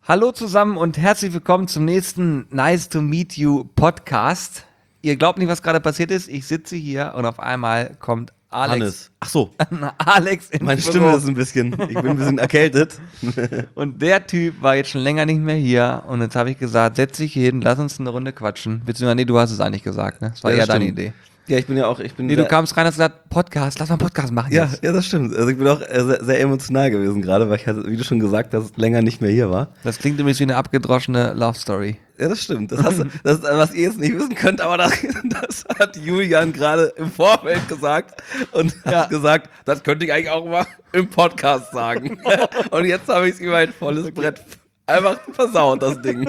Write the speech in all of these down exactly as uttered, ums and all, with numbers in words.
Hallo zusammen und herzlich willkommen zum nächsten Nice to Meet You Podcast. Ihr glaubt nicht, was gerade passiert ist. Ich sitze hier und auf einmal kommt Alex. Hannes. Ach so. Alex ins Meine Büro. Stimme ist ein bisschen, ich bin ein bisschen erkältet. Und der Typ war jetzt schon länger nicht mehr hier und jetzt habe ich gesagt, setz dich hier hin, lass uns eine Runde quatschen. Beziehungsweise, nee, du hast es eigentlich gesagt, ne? Das war Ja, eher das deine stimmt. Idee. Ja, ich bin ja auch, ich bin Nee, sehr, du kamst rein und hast gesagt, Podcast, lass mal einen Podcast machen ja, jetzt. ja, das stimmt. Also ich bin auch äh, sehr, sehr emotional gewesen gerade, weil ich hatte, wie du schon gesagt hast, länger nicht mehr hier war. Das klingt übrigens wie eine abgedroschene Love Story. Ja, das stimmt. Das, hast du, das ist, was ihr jetzt nicht wissen könnt, aber das, das hat Julian gerade im Vorfeld gesagt und Ja. hat gesagt, das könnte ich eigentlich auch mal im Podcast sagen. Und jetzt habe ich es über ein volles Brett einfach versaut, das Ding.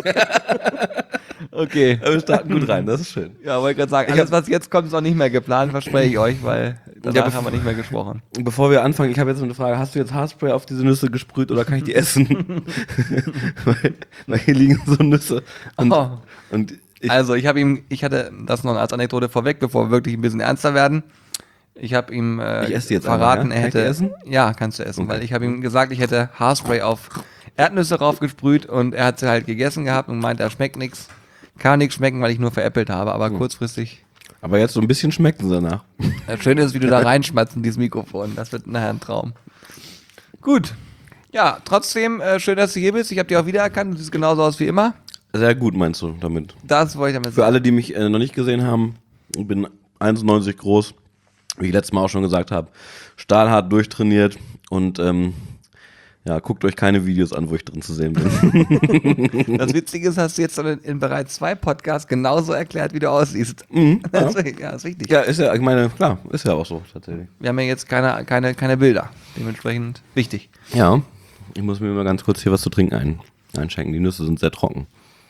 Okay. Aber wir starten gut rein, das ist schön. Ja, wollte gerade sagen, Ich alles, hab- was jetzt kommt, ist auch nicht mehr geplant, verspreche ich euch, weil danach Ja, haben wir nicht mehr gesprochen. Bevor wir anfangen, ich habe jetzt noch eine Frage. Hast du jetzt Haarspray auf diese Nüsse gesprüht oder kann ich die essen? weil, weil hier liegen so Nüsse. Und, Oh. und ich, Also ich habe ihm, ich hatte das noch als Anekdote vorweg, bevor wir wirklich ein bisschen ernster werden. Ich habe ihm äh, Ich esse die jetzt verraten, einfach, ja? er Kann ich hätte, die essen? ja, kannst du essen, Okay. weil ich habe ihm gesagt, ich hätte Haarspray auf Erdnüsse raufgesprüht und er hat sie halt gegessen gehabt und meinte, er schmeckt nichts, kann nichts schmecken, weil ich nur veräppelt habe, aber Hm. kurzfristig. aber jetzt so ein bisschen schmecken sie danach. Das Schöne ist, wie du da reinschmatzt in dieses Mikrofon, das wird nachher ein Traum. Gut, ja, trotzdem äh, schön, dass du hier bist. Ich habe dich auch wiedererkannt, du siehst genauso aus wie immer. Sehr gut, meinst du damit? Das wollte ich damit Für sagen. alle, die mich äh, noch nicht gesehen haben, ich bin eins Komma neunzig groß, wie ich letztes Mal auch schon gesagt habe, stahlhart durchtrainiert und ähm, ja, guckt euch keine Videos an, wo ich drin zu sehen bin. Das Witzige ist, hast du jetzt in, in bereits zwei Podcasts genauso erklärt, wie du aussiehst. Mhm, ja. Das, ja, ist richtig. Ja, ist ja, ich meine, klar, ist ja auch so tatsächlich. Wir haben ja jetzt keine, keine, keine Bilder. Dementsprechend wichtig. Ja, ich muss mir mal ganz kurz hier was zu trinken ein, einschenken. Die Nüsse sind sehr trocken.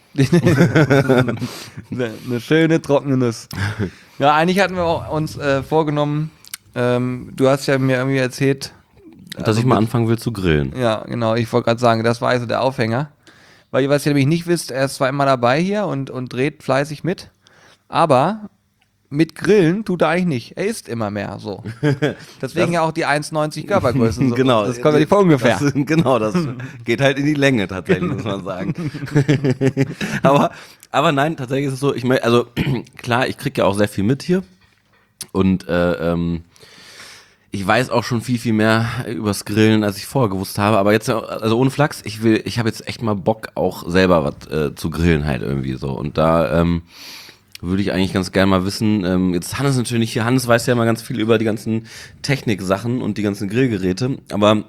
eine, eine schöne trockene Nuss. Ja, eigentlich hatten wir auch uns äh, vorgenommen, ähm, du hast ja mir irgendwie erzählt, Dass also ich mal mit- anfangen will zu grillen. ja, genau, ich wollte gerade sagen, das war also der Aufhänger. Weil, was ihr nämlich nicht wisst, er ist zwar immer dabei hier und, und dreht fleißig mit, aber mit Grillen tut er eigentlich nicht. Er isst immer mehr, so. Deswegen ja auch die eins Komma neunzig Körpergröße. So. Genau. Das kommt ja von ungefähr. Das, genau, das geht halt in die Länge tatsächlich, muss man sagen. aber, aber nein, tatsächlich ist es so, ich meine, also klar, ich krieg ja auch sehr viel mit hier und äh, ähm, ich weiß auch schon viel, viel mehr übers Grillen, als ich vorher gewusst habe, aber jetzt, also ohne Flachs, ich will, ich habe jetzt echt mal Bock, auch selber was äh, zu grillen halt irgendwie so und da, ähm, würde ich eigentlich ganz gerne mal wissen, ähm, jetzt ist Hannes natürlich nicht hier, Hannes weiß ja immer ganz viel über die ganzen Techniksachen und die ganzen Grillgeräte, aber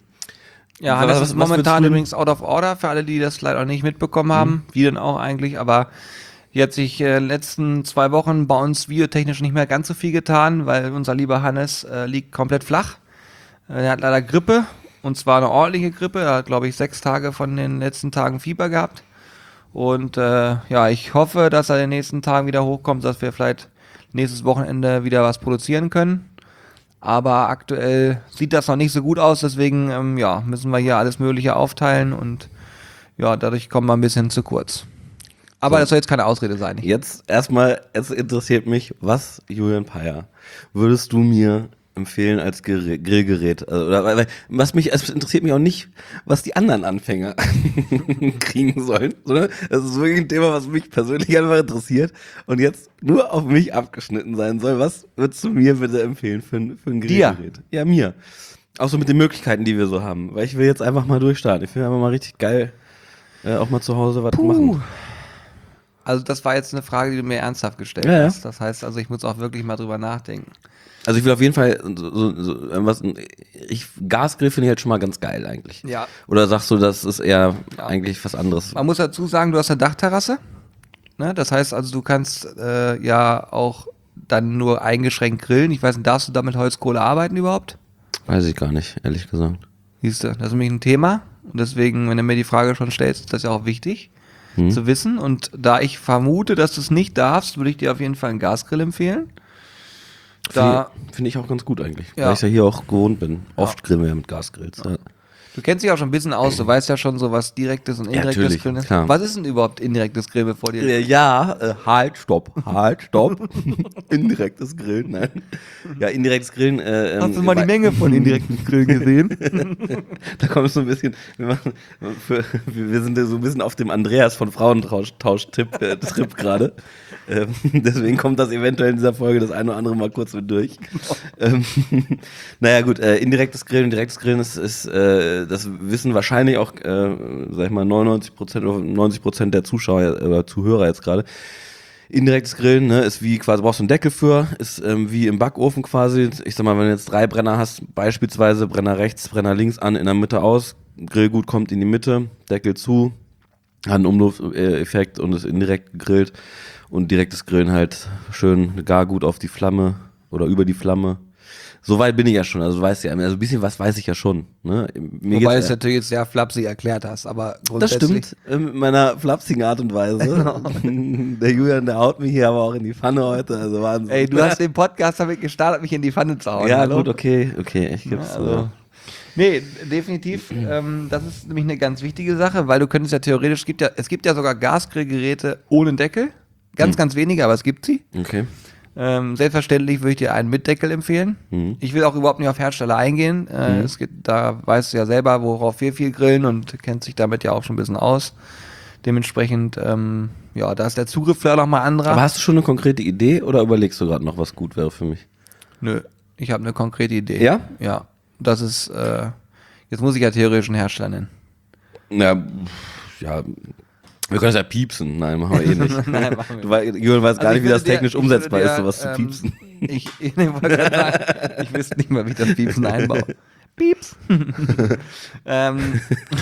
Ja, Was- Hannes was- ist was momentan würdest du denn- übrigens out of order, für alle, die das leider noch nicht mitbekommen haben. Wie denn auch eigentlich, aber hier hat sich äh, in den letzten zwei Wochen bei uns videotechnisch nicht mehr ganz so viel getan, weil unser lieber Hannes äh, liegt komplett flach. Äh, er hat leider Grippe, und zwar eine ordentliche Grippe. Er hat, glaube ich, sechs Tage von den letzten Tagen Fieber gehabt. Und äh, ja, ich hoffe, dass er in den nächsten Tagen wieder hochkommt, dass wir vielleicht nächstes Wochenende wieder was produzieren können. Aber aktuell sieht das noch nicht so gut aus, deswegen ähm, ja, müssen wir hier alles Mögliche aufteilen und ja, dadurch kommen wir ein bisschen zu kurz. Aber So. das soll jetzt keine Ausrede sein. jetzt erstmal, jetzt interessiert mich, was, Julian Peyer, würdest du mir empfehlen als Gerä- Grillgerät? Also, oder, weil, was mich, es interessiert mich auch nicht, was die anderen Anfänger kriegen sollen, sondern das ist wirklich ein Thema, was mich persönlich einfach interessiert und jetzt nur auf mich abgeschnitten sein soll. Was würdest du mir bitte empfehlen für, ein- für ein Dir? Grillgerät? Ja, mir. Auch so mit den Möglichkeiten, die wir so haben, weil ich will jetzt einfach mal durchstarten. Ich will einfach mal richtig geil äh, auch mal zu Hause was machen. Also das war jetzt eine Frage, die du mir ernsthaft gestellt Ja, ja. hast. Das heißt also, ich muss auch wirklich mal drüber nachdenken. Also ich will auf jeden Fall so, so, so was, ich, Gasgrill finde ich halt schon mal ganz geil eigentlich. Ja. Oder sagst du, das ist eher Ja. eigentlich was anderes? Man muss dazu sagen, du hast eine Dachterrasse. Ne? Das heißt also, du kannst äh, ja auch dann nur eingeschränkt grillen. Ich weiß nicht, darfst du da mit Holzkohle arbeiten überhaupt? Weiß ich gar nicht, ehrlich gesagt. Siehst du, das ist nämlich ein Thema. Und deswegen, wenn du mir die Frage schon stellst, ist das ja auch wichtig Hm. zu wissen. Und da ich vermute, dass du es nicht darfst, würde ich dir auf jeden Fall einen Gasgrill empfehlen. Da, Finde finde ich auch ganz gut eigentlich, Ja. weil ich ja hier auch gewohnt bin. Oft grillen wir ja mit Gasgrills. Ja. Du kennst dich auch schon ein bisschen aus, du weißt ja schon so, was direktes und indirektes natürlich, Grillen ist. klar. Was ist denn überhaupt indirektes Grillen, bevor dir... Äh, Ja, äh, halt, stopp, halt, stopp. Indirektes Grillen, nein. Ja, indirektes Grillen. Äh, ähm, Hast du mal die weil- Menge von indirekten Grillen gesehen? Da kommt so ein bisschen, wir, machen, für, wir sind so ein bisschen auf dem Andreas von Frauentausch-Tipp äh, Trip gerade. Ähm, deswegen kommt das eventuell in dieser Folge das eine oder andere mal kurz mit durch. Ähm, naja gut, äh, indirektes Grillen, direktes Grillen ist, ist äh, das wissen wahrscheinlich auch, äh, sag ich mal, neunundneunzig Prozent oder neunzig Prozent der Zuschauer oder Zuhörer jetzt gerade. Indirektes Grillen, ne, ist wie quasi, brauchst du einen Deckel für, ist ähm, wie im Backofen quasi. Ich sag mal, wenn du jetzt drei Brenner hast, beispielsweise Brenner rechts, Brenner links an, in der Mitte aus, Grillgut kommt in die Mitte, Deckel zu, hat einen Umlufteffekt und ist indirekt gegrillt. Und direktes Grillen halt schön gar gut auf die Flamme oder über die Flamme. So weit bin ich ja schon, also du weißt ja, also ein bisschen was weiß ich ja schon. Ne? Mir Wobei du geht's es ja- natürlich jetzt sehr flapsig erklärt hast, aber Das grundsätzlich... stimmt, äh, mit meiner flapsigen Art und Weise. Der Julian, der haut mich hier aber auch in die Pfanne heute, also Wahnsinn. Ey, du hast den Podcast damit gestartet, mich in die Pfanne zu hauen. Ja, hallo? gut, okay, okay, ich geb's Also, so. nee, definitiv. Ähm, das ist nämlich eine ganz wichtige Sache, weil du könntest ja theoretisch, es gibt ja, es gibt ja sogar Gasgrillgeräte ohne Deckel. Ganz, Hm. ganz wenige, aber es gibt sie. Okay. Ähm, selbstverständlich würde ich dir einen mit Deckel empfehlen. Mhm. Ich will auch überhaupt nicht auf Hersteller eingehen. Äh, Mhm. es geht, da weißt du ja selber, worauf wir viel grillen und kennt sich damit ja auch schon ein bisschen aus. Dementsprechend, ähm, ja, da ist der Zugriff vielleicht noch mal anderer. Aber hast du schon eine konkrete Idee oder überlegst du gerade noch, was gut wäre für mich? Nö, ich habe eine konkrete Idee. Ja? Ja. Das ist, äh, jetzt muss ich ja theoretisch einen Hersteller nennen. Ja, pff, ja, wir können es ja piepsen. Nein, machen wir eh nicht. Nein, machen wir Du wei- Julian weiß gar Also nicht, ich wie das würde dir- technisch ich umsetzbar würde ist, dir, sowas zu ähm, piepsen. Ich, ich, ich wollte gerade sagen, ich wüsste nicht mal, wie ich das Piepsen einbaue. Pieps. ähm,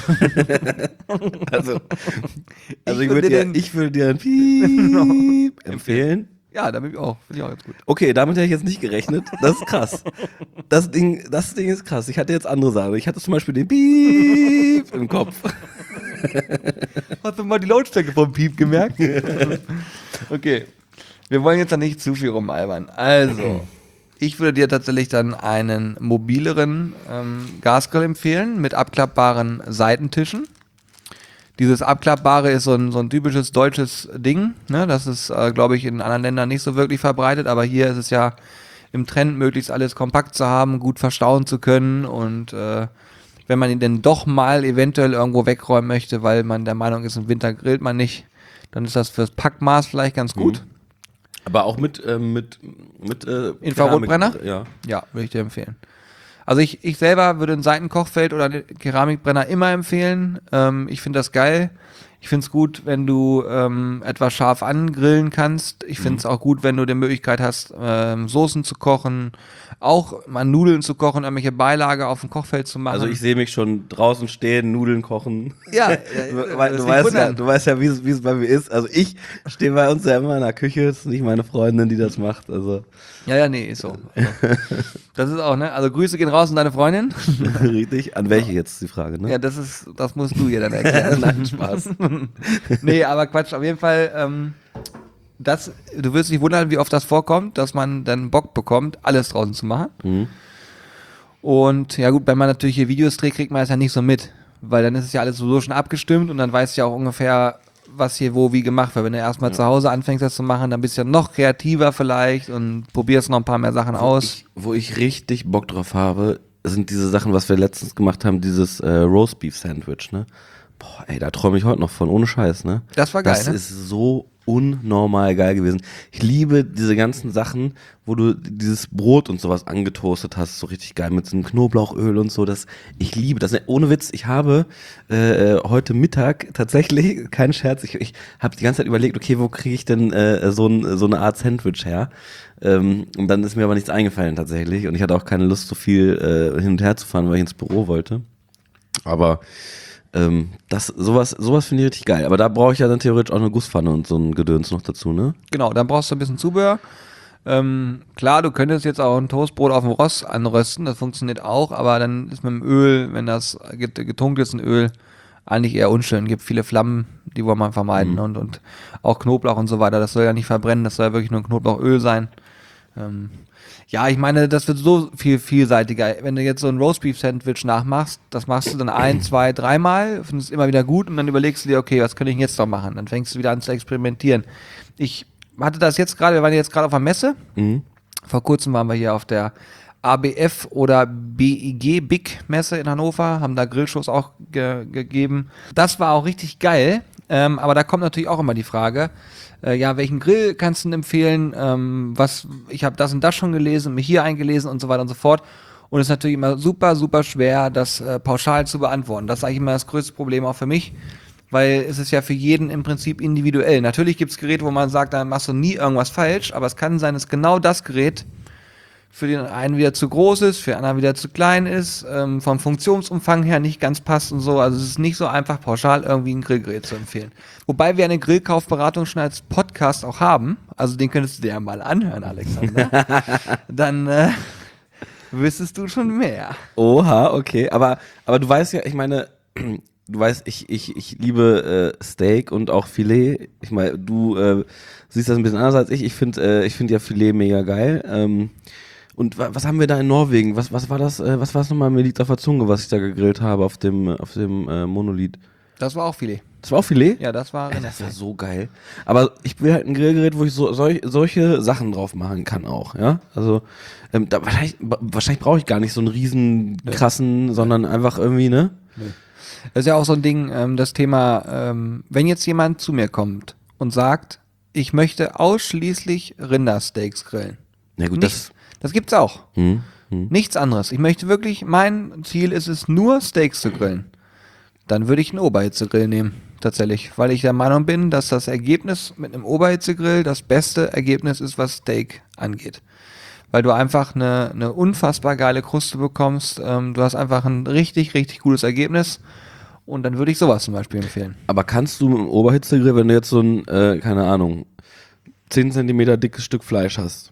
Also, also Ich ich, würde würde dir, den- ich würde dir ein Piep empfehlen. ja, damit ich auch. Finde ich auch ganz gut. Okay, damit hätte ich jetzt nicht gerechnet. Das ist krass. Das Ding, das Ding ist krass. Ich hatte jetzt andere Sachen. Ich hatte zum Beispiel den Piep im Kopf. Hast du mal die Lautstärke vom Piep gemerkt? Okay. Wir wollen jetzt da nicht zu viel rumalbern. Also, ich würde dir tatsächlich dann einen mobileren ähm, Gasgrill empfehlen mit abklappbaren Seitentischen. Dieses Abklappbare ist so ein, so ein typisches deutsches Ding. Ne? Das ist, äh, glaube ich, in anderen Ländern nicht so wirklich verbreitet, aber hier ist es ja im Trend, möglichst alles kompakt zu haben, gut verstauen zu können und äh, wenn man ihn denn doch mal eventuell irgendwo wegräumen möchte, weil man der Meinung ist, im Winter grillt man nicht, dann ist das fürs Packmaß vielleicht ganz gut. Aber auch mit, ähm, mit, mit äh, Infrarotbrenner? Keramik- Ja. Ja, würde ich dir empfehlen. Also ich, ich selber würde ein Seitenkochfeld oder einen Keramikbrenner immer empfehlen. Ähm, ich finde das geil. Ich finde es gut, wenn du ähm, etwas scharf angrillen kannst. Ich finde es auch gut, wenn du die Möglichkeit hast, ähm, Soßen zu kochen, auch mal Nudeln zu kochen, irgendwelche Beilage auf dem Kochfeld zu machen. Also ich sehe mich schon draußen stehen, Nudeln kochen. Ja, äh, Du, weil, das du, nicht weißt ja, wundern. du weißt ja, wie es wie es bei mir ist. Also ich stehe bei uns ja immer in der Küche, es ist nicht meine Freundin, die das macht. Also Ja, ja, nee, ist so. Also, das ist auch, ne? Also Grüße gehen raus an deine Freundin. richtig. An welche jetzt ist die Frage, ne? Ja, das ist, das musst du ihr dann erklären. Nein, Spaß. Nee, aber Quatsch, auf jeden Fall, ähm, das, du wirst dich wundern, wie oft das vorkommt, dass man dann Bock bekommt, alles draußen zu machen. Mhm. Und ja gut, wenn man natürlich hier Videos dreht, kriegt man das ja nicht so mit, weil dann ist es ja alles sowieso schon abgestimmt und dann weißt du ja auch ungefähr, was hier wo wie gemacht wird. Wenn du erstmal zu Hause anfängst, das zu machen, dann bist du ja noch kreativer vielleicht und probierst noch ein paar mehr Sachen aus. Ich, wo ich richtig Bock drauf habe, sind diese Sachen, was wir letztens gemacht haben, dieses äh, Roast Beef Sandwich, ne? Boah, ey, da träume ich heute noch von, ohne Scheiß, ne? Das war geil, Das ne? ist so unnormal geil gewesen. Ich liebe diese ganzen Sachen, wo du dieses Brot und sowas angetoastet hast, so richtig geil mit so einem Knoblauchöl und so. Das, ich liebe das. Ohne Witz, ich habe äh, heute Mittag tatsächlich, kein Scherz, ich, ich habe die ganze Zeit überlegt, okay, wo kriege ich denn äh, so, ein, so eine Art Sandwich her? Ähm, und dann ist mir aber nichts eingefallen tatsächlich und ich hatte auch keine Lust, so viel äh, hin und her zu fahren, weil ich ins Büro wollte. Aber ähm, das, sowas, sowas finde ich richtig geil. Aber da brauche ich ja dann theoretisch auch eine Gusspfanne und so ein Gedöns noch dazu, ne? Genau, dann brauchst du ein bisschen Zubehör. Ähm, klar, du könntest jetzt auch ein Toastbrot auf dem Rost anrösten, das funktioniert auch, aber dann ist mit dem Öl, wenn das get- getunkt ist in Öl, eigentlich eher unschön. Gibt viele Flammen, die wollen man vermeiden Mhm. und, und auch Knoblauch und so weiter. Das soll ja nicht verbrennen, das soll ja wirklich nur Knoblauchöl sein. Ähm, ja, ich meine, das wird so viel vielseitiger. Wenn du jetzt so ein Roastbeef-Sandwich nachmachst, das machst du dann ein, zwei, dreimal, findest es immer wieder gut und dann überlegst du dir, okay, was könnte ich jetzt noch machen? Dann fängst du wieder an zu experimentieren. Ich hatte das jetzt gerade, wir waren jetzt gerade auf der Messe. Mhm. Vor kurzem waren wir hier auf der A B F oder B I G Big Messe in Hannover, haben da Grillshows auch ge gegeben. Das war auch richtig geil, ähm, aber da kommt natürlich auch immer die Frage, äh, ja, welchen Grill kannst du denn empfehlen? Ähm, was, ich habe das und das schon gelesen, mich hier eingelesen und so weiter und so fort. Und es ist natürlich immer super, super schwer, das äh, pauschal zu beantworten. Das ist eigentlich immer das größte Problem auch für mich, weil es ist ja für jeden im Prinzip individuell. Natürlich gibt es Geräte, wo man sagt, da machst du nie irgendwas falsch, aber es kann sein, dass genau das Gerät für den einen wieder zu groß ist, für den anderen wieder zu klein ist, ähm, vom Funktionsumfang her nicht ganz passt und so. Also es ist nicht so einfach, pauschal irgendwie ein Grillgerät zu empfehlen. Wobei wir eine Grillkaufberatung schon als Podcast auch haben. Also den könntest du dir ja mal anhören, Alexander. Dann äh, wüsstest du schon mehr. Oha, okay. Aber, aber du weißt ja, ich meine, du weißt, ich, ich, ich liebe äh, Steak und auch Filet. Ich meine, du äh, siehst das ein bisschen anders als ich. Ich finde äh, ich finde ja Filet mega geil. Ähm, Und wa- was haben wir da in Norwegen? Was, was war das, äh, was war es nochmal? Mir liegt auf der Zunge, was ich da gegrillt habe auf dem, auf dem äh, Monolith. Das war auch Filet. Das war auch Filet? Ja, das war Ey, das war so geil. Aber ich will halt ein Grillgerät, wo ich so solch, solche Sachen drauf machen kann auch, ja. Also ähm, da, wahrscheinlich, ba- wahrscheinlich brauche ich gar nicht so einen riesen krassen, sondern einfach irgendwie, ne? Das ist ja auch so ein Ding, ähm, das Thema, ähm, wenn jetzt jemand zu mir kommt und sagt, ich möchte ausschließlich Rindersteaks grillen. Na gut, Nichts. Das gibt's auch. das. Hm, hm. Nichts anderes. Ich möchte wirklich, mein Ziel ist es, nur Steaks zu grillen. Dann würde ich einen Oberhitzegrill nehmen, tatsächlich. Weil ich der Meinung bin, dass das Ergebnis mit einem Oberhitzegrill das beste Ergebnis ist, was Steak angeht. Weil du einfach eine, eine unfassbar geile Kruste bekommst. Ähm, du hast einfach ein richtig, richtig gutes Ergebnis. Und dann würde ich sowas zum Beispiel empfehlen. Aber kannst du mit dem Oberhitzegrill, wenn du jetzt so ein, äh, keine Ahnung, zehn Zentimeter dickes Stück Fleisch hast,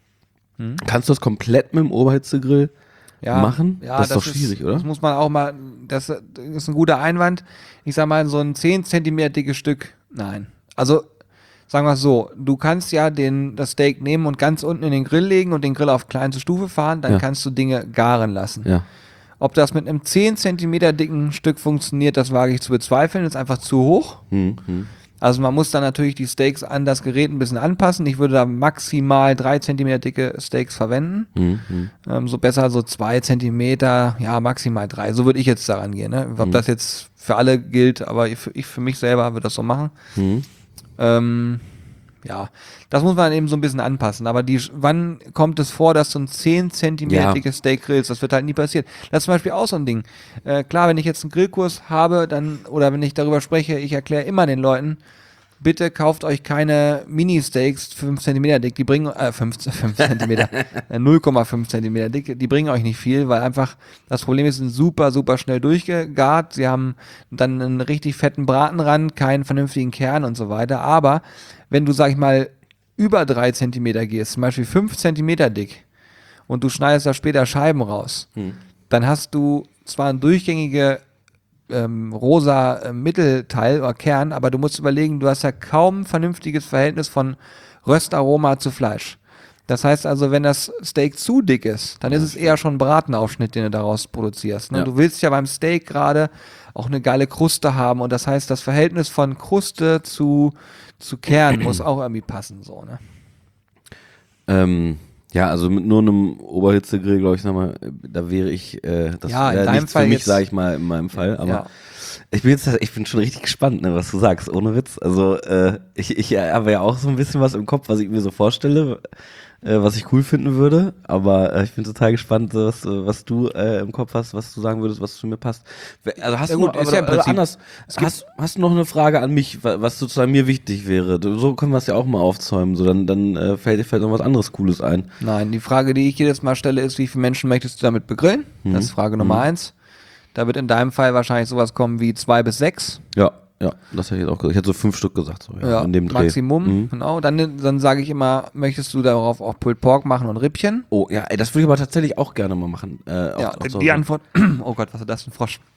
Hm? kannst du das komplett mit dem Oberhitzegrill machen? Ja, das ist doch schwierig, oder? Das muss man auch mal, das ist ein guter Einwand. Ich sag mal, so ein zehn Zentimeter dickes Stück, nein. Also, sagen wir es so, du kannst ja den, das Steak nehmen und ganz unten in den Grill legen und den Grill auf kleinste Stufe fahren, dann Ja. kannst du Dinge garen lassen. Ja. Ob das mit einem zehn Zentimeter dicken Stück funktioniert, das wage ich zu bezweifeln, ist einfach zu hoch. Hm, hm. Also man muss dann natürlich die Steaks an das Gerät ein bisschen anpassen. Ich würde da maximal drei Zentimeter dicke Steaks verwenden. Hm, hm. Ähm, so besser so zwei Zentimeter, ja maximal drei. So würde ich jetzt daran gehen. Ne? Ob Mhm. das jetzt für alle gilt, aber ich, ich für mich selber würde das so machen. Hm. Ähm, ja, das muss man eben so ein bisschen anpassen. Aber die, wann kommt es vor, dass du ein zehn Zentimeter Ja. dickes Steak grillst? Das wird halt nie passieren. Das ist zum Beispiel auch so ein Ding. Äh, klar, wenn ich jetzt einen Grillkurs habe, dann, oder wenn ich darüber spreche, ich erkläre immer den Leuten, bitte kauft euch keine Mini-Steaks fünf Zentimeter dick, die bringen, äh, fünf Zentimeter, äh, null Komma fünf Zentimeter dick, die bringen euch nicht viel, weil einfach das Problem ist, sie sind super, super schnell durchgegart, sie haben dann einen richtig fetten Bratenrand, keinen vernünftigen Kern und so weiter, aber wenn du, sag ich mal, über drei Zentimeter gehst, zum Beispiel fünf Zentimeter dick und du schneidest da später Scheiben raus, Hm. dann hast du zwar eine durchgängige ähm, rosa äh, Mittelteil oder Kern, aber du musst überlegen, du hast ja kaum ein vernünftiges Verhältnis von Röstaroma zu Fleisch. Das heißt also, wenn das Steak zu dick ist, dann ist es eher schon ein Bratenaufschnitt, den du daraus produzierst. Ne? Ja. Du willst ja beim Steak gerade auch eine geile Kruste haben und das heißt, das Verhältnis von Kruste zu, zu Kern muss auch irgendwie passen. So, ne? Ähm, ja, also mit nur einem Oberhitzegrill, glaube ich, sag mal, da wäre ich, äh, das Ja, in wäre deinem nichts Fall für mich, jetzt- sage ich mal, in meinem Fall. Aber Ja. ich bin jetzt, ich bin schon richtig gespannt, ne, was du sagst, ohne Witz. Also äh, ich, ich habe ja auch so ein bisschen was im Kopf, was ich mir so vorstelle, äh, was ich cool finden würde. Aber äh, ich bin total gespannt, was, was du äh, im Kopf hast, was du sagen würdest, was zu mir passt. Also hast Ja du gut, noch, ist aber, ja im also Prinzip- anders, hast, hast du noch eine Frage an mich, wa- was sozusagen mir wichtig wäre? So können wir es ja auch mal aufzäumen. So dann, dann äh, fällt dir vielleicht noch was anderes Cooles ein. Nein, die Frage, die ich jedes Mal stelle, ist, wie viele Menschen möchtest du damit begrillen? Das ist Frage Nummer eins. Da wird in deinem Fall wahrscheinlich sowas kommen wie zwei bis sechs. Ja, ja, das hätte ich jetzt auch gesagt. Ich hätte so fünf Stück gesagt, so, ja, Ja, in dem Dreh. Maximum, Mhm. genau. Dann, dann sage ich immer, möchtest du darauf auch Pulled Pork machen und Rippchen? Oh, ja, ey, das würde ich aber tatsächlich auch gerne mal machen. Äh, Ja, auch, auch so- die Antwort, oh Gott, was ist das für ein Frosch?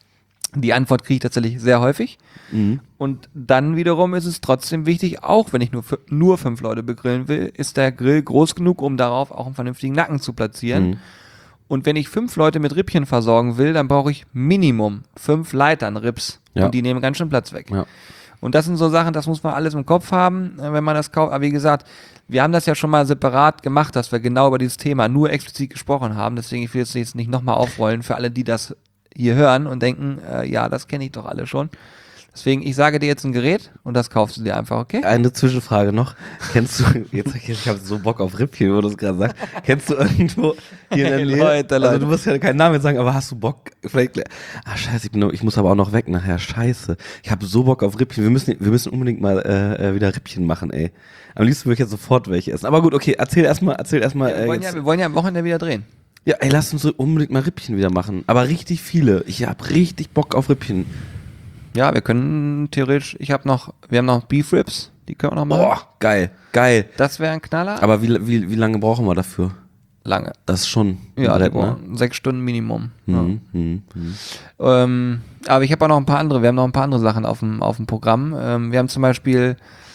Die Antwort kriege ich tatsächlich sehr häufig. Mhm. Und dann wiederum ist es trotzdem wichtig, auch wenn ich nur, für, nur fünf Leute begrillen will, ist der Grill groß genug, um darauf auch einen vernünftigen Nacken zu platzieren. Mhm. Und wenn ich fünf Leute mit Rippchen versorgen will, dann brauche ich Minimum fünf Leitern Rips. Ja. Und die nehmen ganz schön Platz weg. Ja. Und das sind so Sachen, das muss man alles im Kopf haben, äh, wenn man das kauft. Aber wie gesagt, wir haben das ja schon mal separat gemacht, dass wir genau über dieses Thema nur explizit gesprochen haben. Deswegen, ich will jetzt jetzt nicht nochmal aufrollen für alle, die das hier hören und denken, äh, ja, das kenne ich doch alle schon. Deswegen, ich sage dir jetzt ein Gerät und das kaufst du dir einfach, okay? Eine Zwischenfrage noch. Kennst du, jetzt ich habe so Bock auf Rippchen, wo du es gerade sagst. Kennst du irgendwo hier in der Hey, Nähe? Leute, Also Leute. du musst ja keinen Namen jetzt sagen, aber hast du Bock? Vielleicht, ah scheiße, ich, bin, noch- ich muss aber auch noch weg nachher. Scheiße. Ich habe so Bock auf Rippchen. Wir müssen, wir müssen unbedingt mal äh, äh, wieder Rippchen machen, ey. Am liebsten würde ich jetzt sofort welche essen. Aber gut, okay, erzähl erstmal, erzähl erstmal. wir, Äh, wollen ja, jetzt- wir wollen ja am Wochenende wieder drehen. ja, ey, lass uns so unbedingt mal Rippchen wieder machen. Aber richtig viele. Ich habe richtig Bock auf Rippchen. Ja, wir können theoretisch, ich habe noch, wir haben noch Beef Ribs, die können wir noch machen. Boah, geil, geil. Das wäre ein Knaller. Aber wie, wie, wie lange brauchen wir dafür? Lange. Das ist schon ein Ja, Brett, die brauchen sechs Stunden Minimum. Mhm, mhm, mhm. Ja. Ähm, aber ich habe auch noch ein paar andere, wir haben noch ein paar andere Sachen auf dem, auf dem Programm. Ähm, wir haben zum Beispiel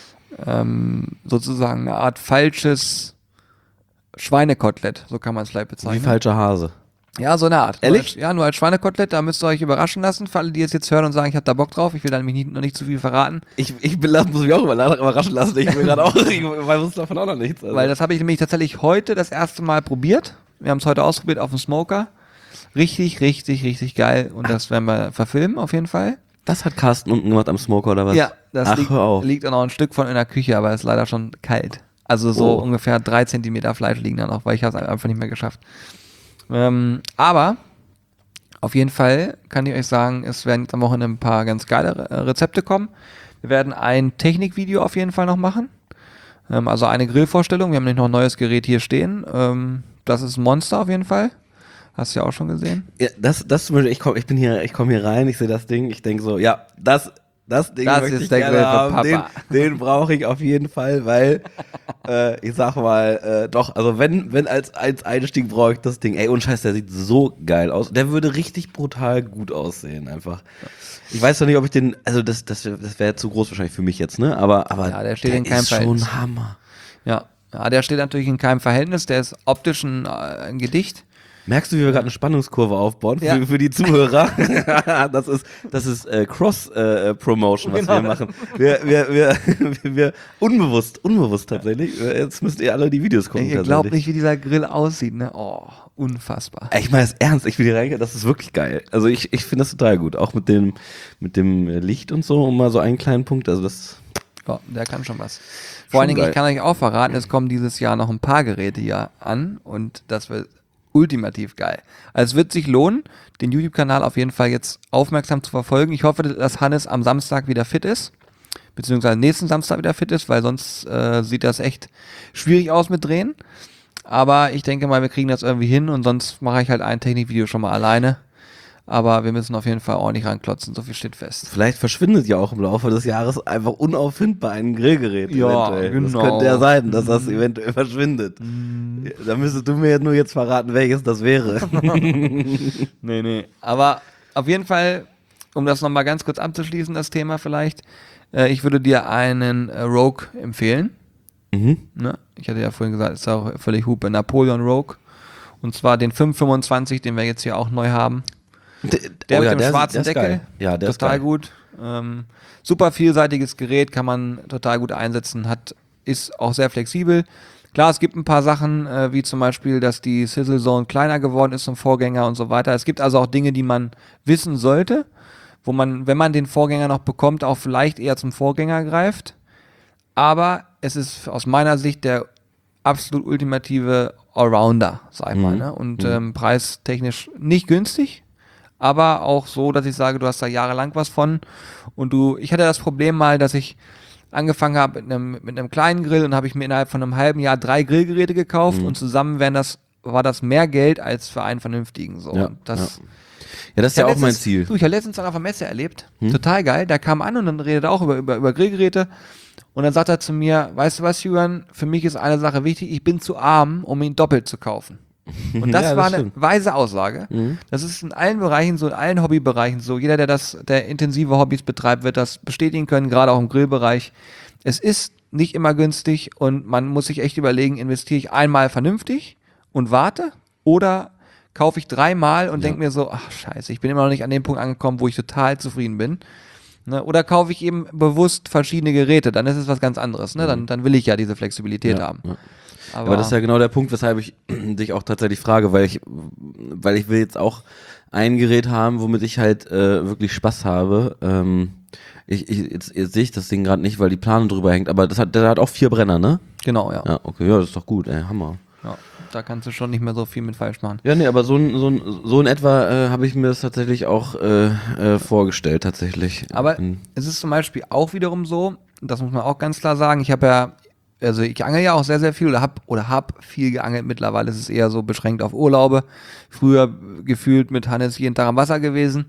ähm, sozusagen eine Art falsches Schweinekotelett, so kann man es vielleicht Wie bezeichnen. falscher Hase. Ja, so eine Art. Ehrlich? Nur als, ja, nur als Schweinekotelett, da müsst ihr euch überraschen lassen, für alle, die es jetzt hören und sagen, ich habe da Bock drauf, ich will da nämlich nicht, noch nicht zu viel verraten. Ich, ich bin, muss mich auch über überraschen lassen. Ich will gerade auch, ich weiß davon auch noch nichts. Also. Weil das habe ich nämlich tatsächlich heute das erste Mal probiert. Wir haben es heute ausprobiert auf dem Smoker. Richtig, richtig, richtig geil. Und das werden wir verfilmen auf jeden Fall. das hat Carsten unten gemacht am Smoker oder was? Ja, das Ach, liegt, hör auf. liegt auch noch ein Stück von in der Küche, aber ist leider schon kalt. Also so Oh. ungefähr drei Zentimeter Fleisch liegen da noch, weil ich habe es einfach nicht mehr geschafft. Ähm, aber auf jeden Fall kann ich euch sagen, es werden jetzt am Wochenende ein paar ganz geile Re Rezepte kommen. Wir werden ein Technikvideo auf jeden Fall noch machen. Ähm, also eine Grillvorstellung. Wir haben nämlich noch ein neues Gerät hier stehen. Ähm, das ist ein Monster auf jeden Fall. Hast du ja auch schon gesehen. Ja, das, das zum Beispiel, ich komme ich bin hier, ich komme hier rein, ich sehe das Ding, ich denke so, ja, das, das Ding Das möchte ist ich der gerne Grill für haben. Den, Papa. den brauche ich auf jeden Fall, weil äh, ich sag mal, äh, doch, also wenn, wenn als, als Einstieg brauche ich das Ding. Ey, und Scheiß, der sieht so geil aus. Der würde richtig brutal gut aussehen, einfach. Ich weiß doch nicht, ob ich den, also das, das, das wäre zu groß wahrscheinlich für mich jetzt, ne? Aber, aber Ja, der steht in keinem ist schon Verhältnis. Hammer. Ja. Ja, der steht natürlich in keinem Verhältnis. Der ist optisch ein, äh, ein Gedicht. Merkst du, wie wir gerade eine Spannungskurve aufbauen Ja. für, für die Zuhörer? das ist, das ist äh, Cross-Promotion, was Genau. wir machen. Wir, wir, wir, wir, wir unbewusst, unbewusst tatsächlich. Jetzt müsst ihr alle die Videos gucken. Ihr glaubt nicht, wie dieser Grill aussieht, ne? Oh, unfassbar. Ich meine das ernst, ich will hier reingehen, das ist wirklich geil. Also ich, ich finde das total gut. Auch mit dem, mit dem Licht und so, um mal so einen kleinen Punkt. Also das. Ja, der kann schon was. Vor allen Dingen, geil. ich kann euch auch verraten, es kommen dieses Jahr noch ein paar Geräte hier an und das wird ultimativ geil. Also es wird sich lohnen, den YouTube-Kanal auf jeden Fall jetzt aufmerksam zu verfolgen. Ich hoffe, dass Hannes am Samstag wieder fit ist, beziehungsweise nächsten Samstag wieder fit ist, weil sonst äh, sieht das echt schwierig aus mit Drehen. Aber ich denke mal, wir kriegen das irgendwie hin und sonst mache ich halt ein Technikvideo schon mal alleine. Aber wir müssen auf jeden Fall ordentlich ranklotzen, so viel steht fest. Vielleicht verschwindet ja auch im Laufe des Jahres einfach unauffindbar ein Grillgerät. Ja, eventuell. Das genau. könnte ja sein, dass das eventuell verschwindet. Da müsstest du mir jetzt nur jetzt verraten, welches das wäre. Nee, nee. Aber auf jeden Fall, um das nochmal ganz kurz abzuschließen, das Thema vielleicht, äh, ich würde dir einen äh, Rogue empfehlen. mhm. Ne? Ich hatte ja vorhin gesagt, ist auch völlig Hupe, Napoleon Rogue. Und zwar den fünf fünfundzwanzig, den wir jetzt hier auch neu haben. Der Oh mit ja, dem der ist- schwarzen der ist Deckel. geil. Ja, der ist total geil. gut. Ähm, super vielseitiges Gerät, kann man total gut einsetzen, hat, ist auch sehr flexibel. Klar, es gibt ein paar Sachen, äh, wie zum Beispiel, dass die Sizzle Zone kleiner geworden ist zum Vorgänger und so weiter. Es gibt also auch Dinge, die man wissen sollte, wo man, wenn man den Vorgänger noch bekommt, auch vielleicht eher zum Vorgänger greift. Aber es ist aus meiner Sicht der absolut ultimative Allrounder, sag ich mal. Mhm. Ne? Und Mhm. ähm, preistechnisch nicht günstig, aber auch so, dass ich sage, du hast da jahrelang was von. Und du, ich hatte das Problem mal, dass ich angefangen habe mit einem, mit einem kleinen Grill und habe ich mir innerhalb von einem halben Jahr drei Grillgeräte gekauft Mhm. und zusammen wären das, war das mehr Geld als für einen vernünftigen. So. Ja, Und das, Ja, das ist ich ja hab auch mein letztens- Ziel. Du, ich habe letztens dann auf der Messe erlebt. Hm? Total geil. Der kam an und dann redet er auch über, über, über Grillgeräte. Und dann sagt er zu mir, weißt du was, Jürgen, für mich ist eine Sache wichtig, ich bin zu arm, um ihn doppelt zu kaufen. Und das Ja, das war eine stimmt. weise Aussage. Mhm. Das ist in allen Bereichen so, in allen Hobbybereichen so. Jeder, der das, der intensive Hobbys betreibt, wird das bestätigen können, gerade auch im Grillbereich. Es ist nicht immer günstig und man muss sich echt überlegen, investiere ich einmal vernünftig und warte oder kaufe ich dreimal und Ja. denke mir so, ach scheiße, ich bin immer noch nicht an dem Punkt angekommen, wo ich total zufrieden bin. Ne? Oder kaufe ich eben bewusst verschiedene Geräte, dann ist es was ganz anderes. Ne? Dann, dann will ich ja diese Flexibilität Ja, haben. ja. Aber, Aber das ist ja genau der Punkt, weshalb ich dich auch tatsächlich frage, weil ich, weil ich will jetzt auch ein Gerät haben, womit ich halt äh, wirklich Spaß habe. Ähm, ich, ich, jetzt, jetzt sehe ich das Ding gerade nicht, weil die Planung drüber hängt, aber das hat, der hat auch vier Brenner, ne? genau, ja. Ja, okay, ja, das ist doch gut, ey, Hammer. ja. Da kannst du schon nicht mehr so viel mit falsch machen. Ja, nee, aber so, ein- so, ein- so in etwa äh, habe ich mir das tatsächlich auch äh, äh, vorgestellt, tatsächlich. Aber Ähm, es ist zum Beispiel auch wiederum so, das muss man auch ganz klar sagen, ich habe ja, also ich angel ja auch sehr, sehr viel oder hab, oder hab viel geangelt. Mittlerweile ist es eher so beschränkt auf Urlaube. Früher gefühlt mit Hannes jeden Tag am Wasser gewesen.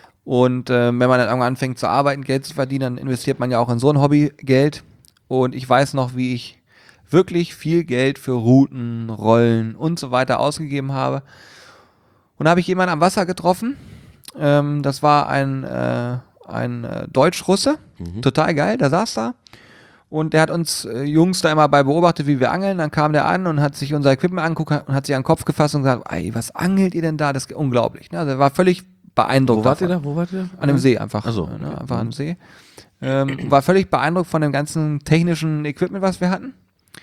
Und äh, wenn man dann irgendwann anfängt zu arbeiten, Geld zu verdienen, dann investiert man ja auch in so ein Hobby Geld. Und ich weiß noch, wie ich wirklich viel Geld für Routen, Rollen und so weiter ausgegeben habe. Und da habe ich jemanden am Wasser getroffen. Ähm, das war ein, äh, ein äh, Deutsch-Russe. Total geil, der saß da. Und der hat uns äh, Jungs da immer bei beobachtet, wie wir angeln. Dann kam der an und hat sich unser Equipment angeguckt und hat sich an den Kopf gefasst und gesagt, ey, was angelt ihr denn da? Das ist unglaublich. Ne? Also er war völlig beeindruckt. wo wart ihr davon. da? Wo wart ihr? An dem See einfach. Ach so, äh, ne? okay. Einfach am See. Ähm, war völlig beeindruckt von dem ganzen technischen Equipment, was wir hatten.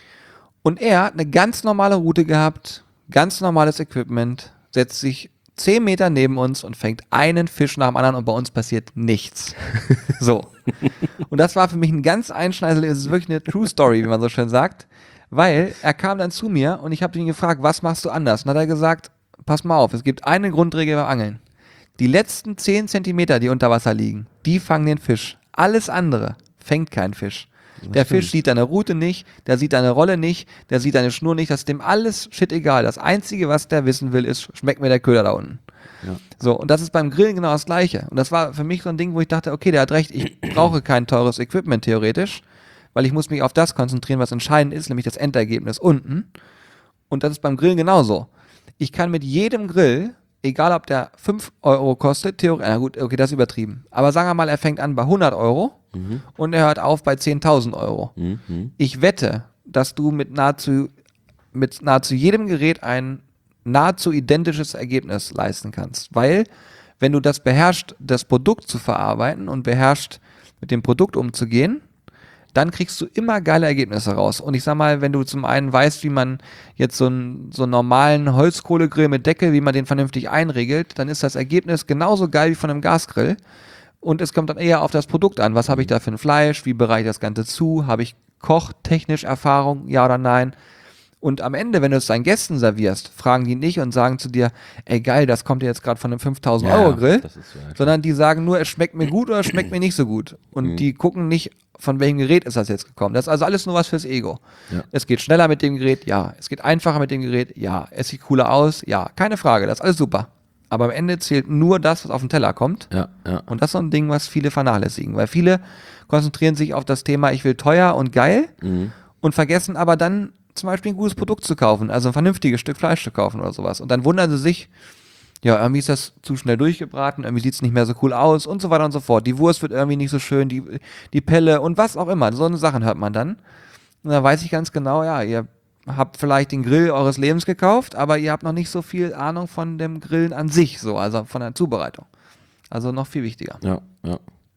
Und er hat eine ganz normale Route gehabt, ganz normales Equipment, setzt sich zehn Meter neben uns und fängt einen Fisch nach dem anderen und bei uns passiert nichts. So. Und das war für mich ein ganz einschneidendes, es ist wirklich eine True Story, wie man so schön sagt, weil er kam dann zu mir und ich habe ihn gefragt, was machst du anders? Und dann hat er gesagt, pass mal auf, es gibt eine Grundregel beim Angeln. Die letzten zehn Zentimeter, die unter Wasser liegen, die fangen den Fisch. Alles andere fängt kein Fisch. Der stimmt. Fisch sieht deine Route nicht, der sieht deine Rolle nicht, der sieht deine Schnur nicht, das ist dem alles shit egal. Das Einzige, was der wissen will, ist, schmeckt mir der Köder da unten. Ja. So, und das ist beim Grillen genau das Gleiche. Und das war für mich so ein Ding, wo ich dachte, okay, der hat recht, ich brauche kein teures Equipment theoretisch, weil ich muss mich auf das konzentrieren, was entscheidend ist, nämlich das Endergebnis unten. Und das ist beim Grillen genauso. Ich kann mit jedem Grill, egal ob der fünf Euro kostet, theoretisch, na gut, okay, das ist übertrieben. Aber sagen wir mal, er fängt an bei hundert Euro Mhm. und er hört auf bei zehntausend Euro. Mhm. Ich wette, dass du mit nahezu, mit nahezu jedem Gerät ein nahezu identisches Ergebnis leisten kannst. Weil, wenn du das beherrschst, das Produkt zu verarbeiten und beherrschst, mit dem Produkt umzugehen, dann kriegst du immer geile Ergebnisse raus. Und ich sag mal, wenn du zum einen weißt, wie man jetzt so einen, so einen normalen Holzkohlegrill mit Deckel, wie man den vernünftig einregelt, dann ist das Ergebnis genauso geil wie von einem Gasgrill. Und es kommt dann eher auf das Produkt an. Was habe ich da für ein Fleisch? Wie bereite ich das Ganze zu? Habe ich kochtechnisch Erfahrung? Ja oder nein? Und am Ende, wenn du es deinen Gästen servierst, fragen die nicht und sagen zu dir, ey geil, das kommt dir jetzt gerade von einem fünftausend Euro Grill, das ist so, ja, klar. sondern die sagen nur, es schmeckt mir gut oder es schmeckt mir nicht so gut. Und die gucken nicht, von welchem Gerät ist das jetzt gekommen. Das ist also alles nur was fürs Ego. Ja. Es geht schneller mit dem Gerät, ja. Es geht einfacher mit dem Gerät, ja. Es sieht cooler aus, ja. Keine Frage, das ist alles super. Aber am Ende zählt nur das, was auf den Teller kommt. Ja, ja. Und das ist so ein Ding, was viele vernachlässigen. Weil viele konzentrieren sich auf das Thema, ich will teuer und geil Mhm. und vergessen aber dann zum Beispiel ein gutes Produkt zu kaufen, also ein vernünftiges Stück Fleisch zu kaufen oder sowas. Und dann wundern sie sich, ja, irgendwie ist das zu schnell durchgebraten, irgendwie sieht es nicht mehr so cool aus und so weiter und so fort. Die Wurst wird irgendwie nicht so schön, die, die Pelle und was auch immer. So eine Sachen hört man dann. Und dann weiß ich ganz genau, ja, ihr habt vielleicht den Grill eures Lebens gekauft, aber ihr habt noch nicht so viel Ahnung von dem Grillen an sich, so, also von der Zubereitung. Also noch viel wichtiger. Ja, ja.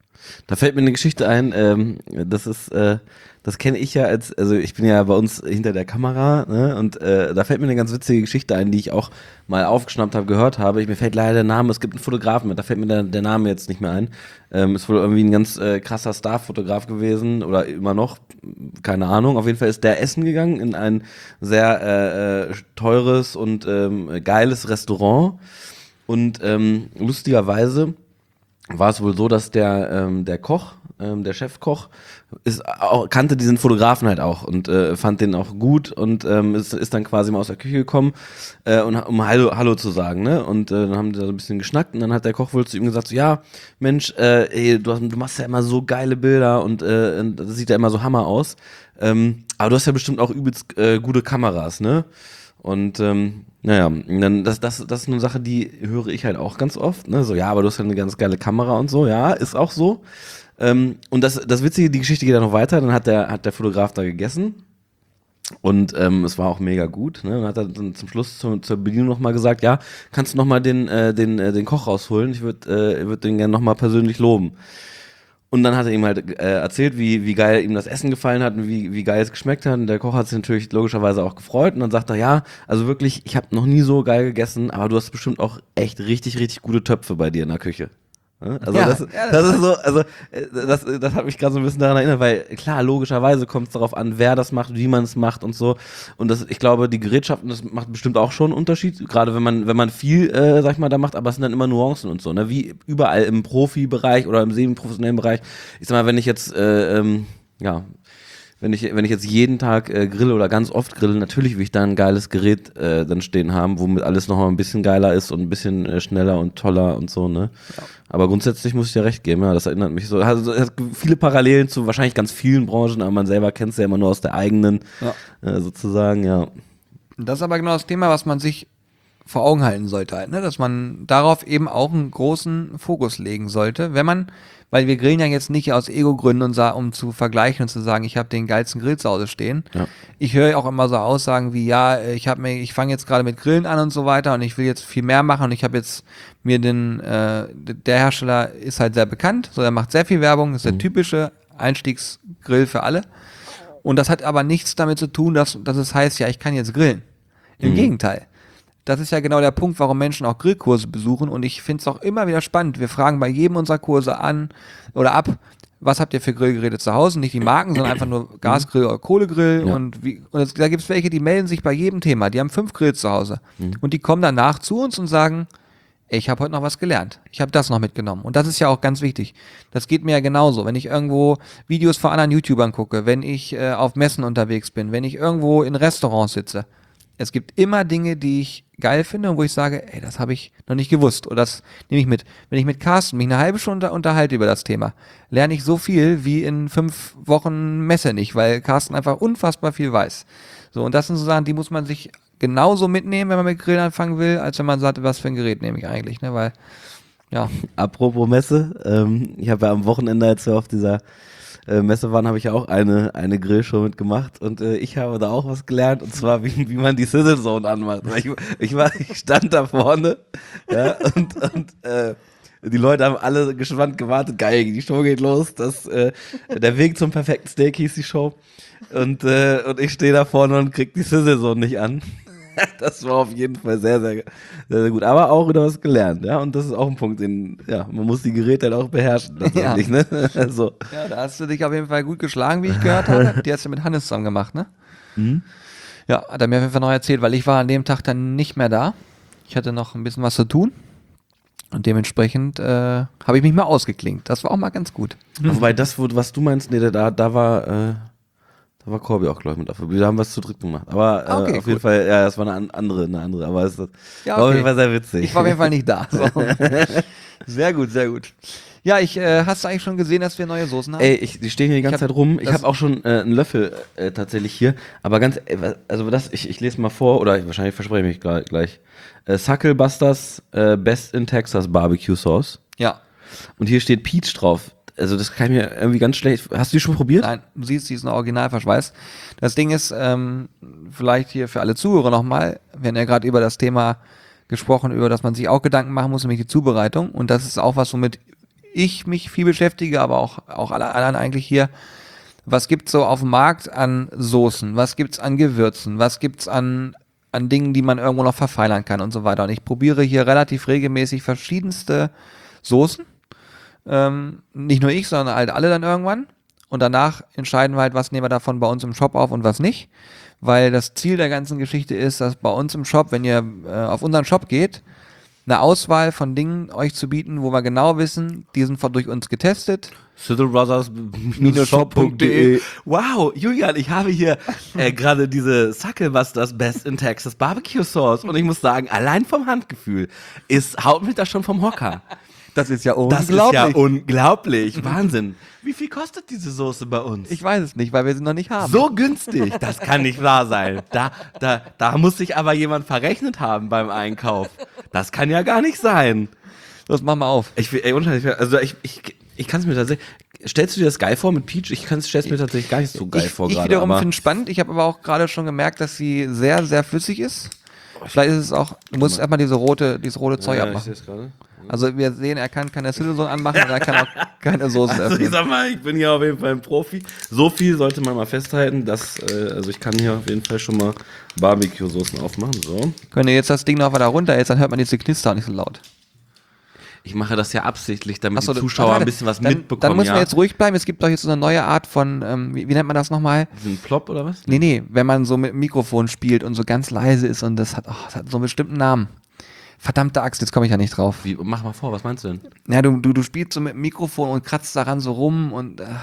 Da fällt mir eine Geschichte ein, ähm, das ist, äh, das kenne ich ja als, also ich bin ja bei uns hinter der Kamera, ne, und äh, da fällt mir eine ganz witzige Geschichte ein, die ich auch mal aufgeschnappt habe, gehört habe. Ich, mir fällt leider der Name, es gibt einen Fotografen mit, da fällt mir der, der Name jetzt nicht mehr ein. Ähm, ist wohl irgendwie ein ganz äh, krasser Star-Fotograf gewesen oder immer noch, keine Ahnung. Auf jeden Fall ist der essen gegangen in ein sehr äh, äh, teures und ähm, geiles Restaurant und ähm, lustigerweise war es wohl so, dass der ähm, der Koch, ähm, der Chefkoch, ist auch, kannte diesen Fotografen halt auch und äh, fand den auch gut und ähm, ist, ist dann quasi mal aus der Küche gekommen, äh, und, um Hallo, Hallo zu sagen, ne? Und äh, dann haben die da so ein bisschen geschnackt und dann hat der Koch wohl zu ihm gesagt, so, ja, Mensch, äh, ey, du, hast, du machst ja immer so geile Bilder und äh, das sieht ja immer so Hammer aus, ähm, aber du hast ja bestimmt auch übelst äh, gute Kameras, ne? Und ähm, naja, dann das, das, das ist eine Sache, die höre ich halt auch ganz oft. Ne? So, ja, aber du hast ja eine ganz geile Kamera und so. Ja, ist auch so. Ähm, und das, das Witzige, die Geschichte geht dann noch weiter. Dann hat der, hat der Fotograf da gegessen. Und ähm, es war auch mega gut. Ne? Und hat er dann zum Schluss zur, zur Bedienung nochmal gesagt, ja, kannst du nochmal den, äh, den, äh, den Koch rausholen? Ich würde äh, würd den gerne nochmal persönlich loben. Und dann hat er ihm halt äh, erzählt, wie, wie geil ihm das Essen gefallen hat und wie, wie geil es geschmeckt hat. Und der Koch hat sich natürlich logischerweise auch gefreut. Und dann sagt er, ja, also wirklich, ich habe noch nie so geil gegessen, aber du hast bestimmt auch echt richtig, richtig gute Töpfe bei dir in der Küche. Also Ja, das, ja, das, das ist so, also äh, das, das hat mich gerade so ein bisschen daran erinnert, weil klar, logischerweise kommt es darauf an, wer das macht, wie man es macht und so. Und das, ich glaube, die Gerätschaften, das macht bestimmt auch schon einen Unterschied, gerade wenn man, wenn man viel, äh, sag ich mal, da macht, aber es sind dann immer Nuancen und so, ne? Wie überall im Profibereich oder im semi-professionellen Bereich. Ich sag mal, wenn ich jetzt, äh, ähm, ja, Wenn ich, wenn ich jetzt jeden Tag äh, grille oder ganz oft grille, natürlich will ich da ein geiles Gerät äh, dann stehen haben, womit alles nochmal ein bisschen geiler ist und ein bisschen äh, schneller und toller und so, ne? Ja. Aber grundsätzlich muss ich dir recht geben, ja, das erinnert mich so. Also, es hat viele Parallelen zu wahrscheinlich ganz vielen Branchen, aber man selber kennt es ja immer nur aus der eigenen, ja. äh, sozusagen, ja. Das ist aber genau das Thema, was man sich vor Augen halten sollte halt, ne? Dass man darauf eben auch einen großen Fokus legen sollte, wenn man, weil wir grillen ja jetzt nicht aus Ego-Gründen, und sa- um zu vergleichen und zu sagen, ich habe den geilsten Grill zu Hause stehen. Ja. Ich höre auch immer so Aussagen wie, ja, ich habe mir, ich fange jetzt gerade mit Grillen an und so weiter und ich will jetzt viel mehr machen und ich habe jetzt mir den, äh, der Hersteller ist halt sehr bekannt, so der macht sehr viel Werbung, das ist der mhm. typische Einstiegsgrill für alle. Und das hat aber nichts damit zu tun, dass, dass es heißt, ja, ich kann jetzt grillen. Im mhm. Gegenteil. Das ist ja genau der Punkt, warum Menschen auch Grillkurse besuchen, und ich finde es auch immer wieder spannend. Wir fragen bei jedem unserer Kurse an oder ab, was habt ihr für Grillgeräte zu Hause? Nicht die Marken, sondern einfach nur Gasgrill oder Kohlegrill. Ja. Und, wie, und es, da gibt es welche, die melden sich bei jedem Thema. Die haben fünf Grills zu Hause. Mhm. Und die kommen danach zu uns und sagen, ey, ich habe heute noch was gelernt. Ich habe das noch mitgenommen. Und das ist ja auch ganz wichtig. Das geht mir ja genauso. Wenn ich irgendwo Videos von anderen YouTubern gucke, wenn ich äh, auf Messen unterwegs bin, wenn ich irgendwo in Restaurants sitze, es gibt immer Dinge, die ich geil finde und wo ich sage, ey, das habe ich noch nicht gewusst oder das nehme ich mit. Wenn ich mit Carsten mich eine halbe Stunde unterhalte über das Thema, lerne ich so viel wie in fünf Wochen Messe nicht, weil Carsten einfach unfassbar viel weiß. So, und das sind so Sachen, die muss man sich genauso mitnehmen, wenn man mit Grillen anfangen will, als wenn man sagt, was für ein Gerät nehme ich eigentlich, ne, weil, ja. Apropos Messe, ähm, ich habe ja am Wochenende, als wir auf dieser Äh, Messe waren, habe ich ja auch eine, eine Grillshow mitgemacht und äh, ich habe da auch was gelernt, und zwar wie, wie man die Sizzle Zone anmacht. Ich, ich, war, ich stand da vorne, ja, und, und äh, die Leute haben alle gespannt gewartet. Geil, die Show geht los. Das, äh, der Weg zum perfekten Steak hieß die Show. Und, äh, und ich stehe da vorne und krieg die Sizzle Zone nicht an. Das war auf jeden Fall sehr, sehr, sehr, sehr gut. Aber auch wieder was gelernt, ja. Und das ist auch ein Punkt, den, ja, man muss die Geräte halt auch beherrschen, tatsächlich, ja. Ne? So. Ja, da hast du dich auf jeden Fall gut geschlagen, wie ich gehört habe. Die hast du mit Hannes zusammen gemacht, ne? Mhm. Ja, hat er mir auf jeden Fall noch erzählt, weil ich war an dem Tag dann nicht mehr da. Ich hatte noch ein bisschen was zu tun. Und dementsprechend äh, habe ich mich mal ausgeklinkt. Das war auch mal ganz gut. Mhm. Wobei das, was du meinst, nee, da, da war, äh, da war Corby auch, glaube ich, mit dafür. Wir haben was zu dritt gemacht. Aber äh, okay, auf cool. jeden Fall, ja, das war eine andere, eine andere. Aber es ja, okay. war auf jeden Fall sehr witzig. Ich war auf jeden Fall nicht da. So. Sehr gut, sehr gut. Ja, ich äh, hast du eigentlich schon gesehen, dass wir neue Soßen haben? Ey, ich, die stehen hier die ganze Zeit rum. Ich habe auch schon äh, einen Löffel äh, tatsächlich hier. Aber ganz, äh, also das, ich, ich lese mal vor, oder wahrscheinlich verspreche ich mich gleich. Äh, Sucklebusters äh, Best in Texas Barbecue Sauce. Ja. Und hier steht Peach drauf. Also das kann ich mir irgendwie ganz schlecht. Hast du die schon probiert? Nein, du siehst, die ist noch original verschweißt. Das Ding ist, ähm, vielleicht hier für alle Zuhörer nochmal, wir haben ja gerade über das Thema gesprochen, über das man sich auch Gedanken machen muss, nämlich die Zubereitung. Und das ist auch was, womit ich mich viel beschäftige, aber auch, auch alle anderen eigentlich hier. Was gibt's so auf dem Markt an Soßen? Was gibt's an Gewürzen? Was gibt's an, an Dingen, die man irgendwo noch verfeinern kann und so weiter? Und ich probiere hier relativ regelmäßig verschiedenste Soßen. Ähm, nicht nur ich, sondern halt alle dann irgendwann. Und danach entscheiden wir halt, was nehmen wir davon bei uns im Shop auf und was nicht. Weil das Ziel der ganzen Geschichte ist, dass bei uns im Shop, wenn ihr äh, auf unseren Shop geht, eine Auswahl von Dingen euch zu bieten, wo wir genau wissen, die sind von durch uns getestet. Sizzlebrothers Shop punkt de. Wow, Julian, ich habe hier äh, gerade diese Sucklebusters Best in Texas Barbecue Sauce und ich muss sagen, allein vom Handgefühl ist haut mich das schon vom Hocker. Das ist ja Das ist ja unglaublich. Wahnsinn. Wie viel kostet diese Soße bei uns? Ich weiß es nicht, weil wir sie noch nicht haben. So günstig. Das kann nicht wahr sein. Da, da, da muss sich aber jemand verrechnet haben beim Einkauf. Das kann ja gar nicht sein. Das machen wir auf. Ich will, ey, unheimlich, also ich, ich, ich kann es mir tatsächlich, stellst du dir das geil vor mit Peach? Ich kann es mir tatsächlich gar nicht so geil ich, vor ich gerade. Ich wiederum aber finde es spannend. Ich habe aber auch gerade schon gemerkt, dass sie sehr, sehr flüssig ist. Vielleicht ist es auch, du musst erstmal diese rote, dieses rote Zeug ja, abmachen. Ich seh's gerade. Also wir sehen, er kann keine Citizen anmachen und er kann auch keine Soßen Also öffnen. ich sag mal, ich bin hier auf jeden Fall ein Profi. So viel sollte man mal festhalten, dass, äh, also ich kann hier auf jeden Fall schon mal Barbecue-Soßen aufmachen. So. Wenn ihr jetzt das Ding noch weiter runter ist, dann hört man diese Knister nicht so laut. Ich mache das ja absichtlich, damit Achso, die Zuschauer warte, ein bisschen was dann, mitbekommen. Dann müssen ja? wir jetzt ruhig bleiben. Es gibt doch jetzt so eine neue Art von, ähm, wie, wie nennt man das nochmal? Ein Plop oder was? Nee, nee, wenn man so mit dem Mikrofon spielt und so ganz leise ist und das hat, oh, das hat so einen bestimmten Namen. Verdammte Axt, jetzt komme ich ja nicht drauf. Wie, mach mal vor, was meinst du denn? Ja, du, du, du spielst so mit dem Mikrofon und kratzt daran so rum und äh,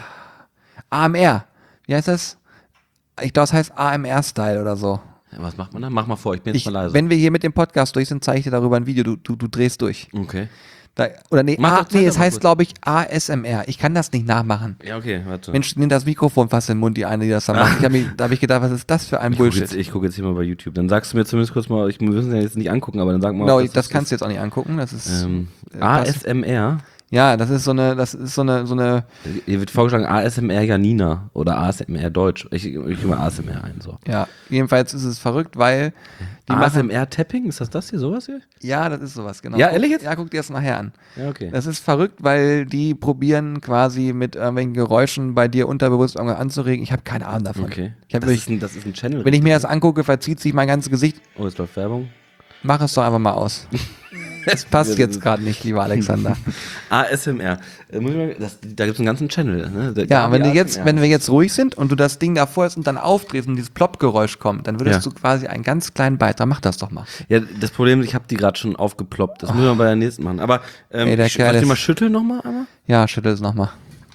A M R. Wie heißt das? Ich glaube, es heißt A M R-Style oder so. Ja, was macht man da? Mach mal vor, ich bin jetzt Ich, mal leise. wenn wir hier mit dem Podcast durch sind, zeige ich dir darüber ein Video. Du, du, du drehst durch. Okay. Da, oder nee, Mach A, doch, zeig nee doch es mal heißt, kurz. glaube ich, A S M R. Ich kann das nicht nachmachen. Ja, okay, warte. Mensch, nimm das Mikrofon fast in den Mund, die eine, die das da macht. Ich hab mich, da habe ich gedacht, was ist das für ein ich gucke Bullshit? jetzt, ich guck jetzt hier mal bei YouTube. Dann sagst du mir zumindest kurz mal, ich, wir müssen ja jetzt nicht angucken, aber dann sag mal. Genau, was das kannst du jetzt auch nicht angucken. Das ist Ähm, äh, A das- S M R. Ja, das ist so eine, das ist so eine, so eine, Hier wird vorgeschlagen A S M R Janina oder A S M R Deutsch. Ich, ich gebe mal A S M R ein. So. ja, jedenfalls ist es verrückt, weil die A S M machen, R Tapping, ist das das hier, sowas hier? ja, das ist sowas, genau. Ja, ehrlich jetzt? Ja, guck dir das nachher an. Ja, okay. Das ist verrückt, weil die probieren quasi mit irgendwelchen Geräuschen bei dir unterbewusst irgendwas anzuregen. Ich habe keine Ahnung davon. Okay. Ich hab Das, wirklich, ist ein, das ist ein Channel. wenn ich mir das angucke, verzieht sich mein ganzes Gesicht. Oh, jetzt läuft Werbung. Mach es doch einfach mal aus. Es passt jetzt gerade nicht, lieber Alexander. A S M R. Äh, muss ich mal, das, da gibt es einen ganzen Channel. Ne? Da- Ja, da- wenn, du A S M R. jetzt, wenn wir jetzt ruhig sind und du das Ding davor ist und dann aufdrehst und dieses Plop-Geräusch kommt, dann würdest Ja. du quasi einen ganz kleinen Beitrag, mach das doch mal. Ja, das Problem ist, ich habe die gerade schon aufgeploppt. Das müssen wir bei der nächsten machen. Aber ähm, Ey, der ich, Kerl soll ich die ist- mal schütteln nochmal? Aber? Ja, schüttel es nochmal.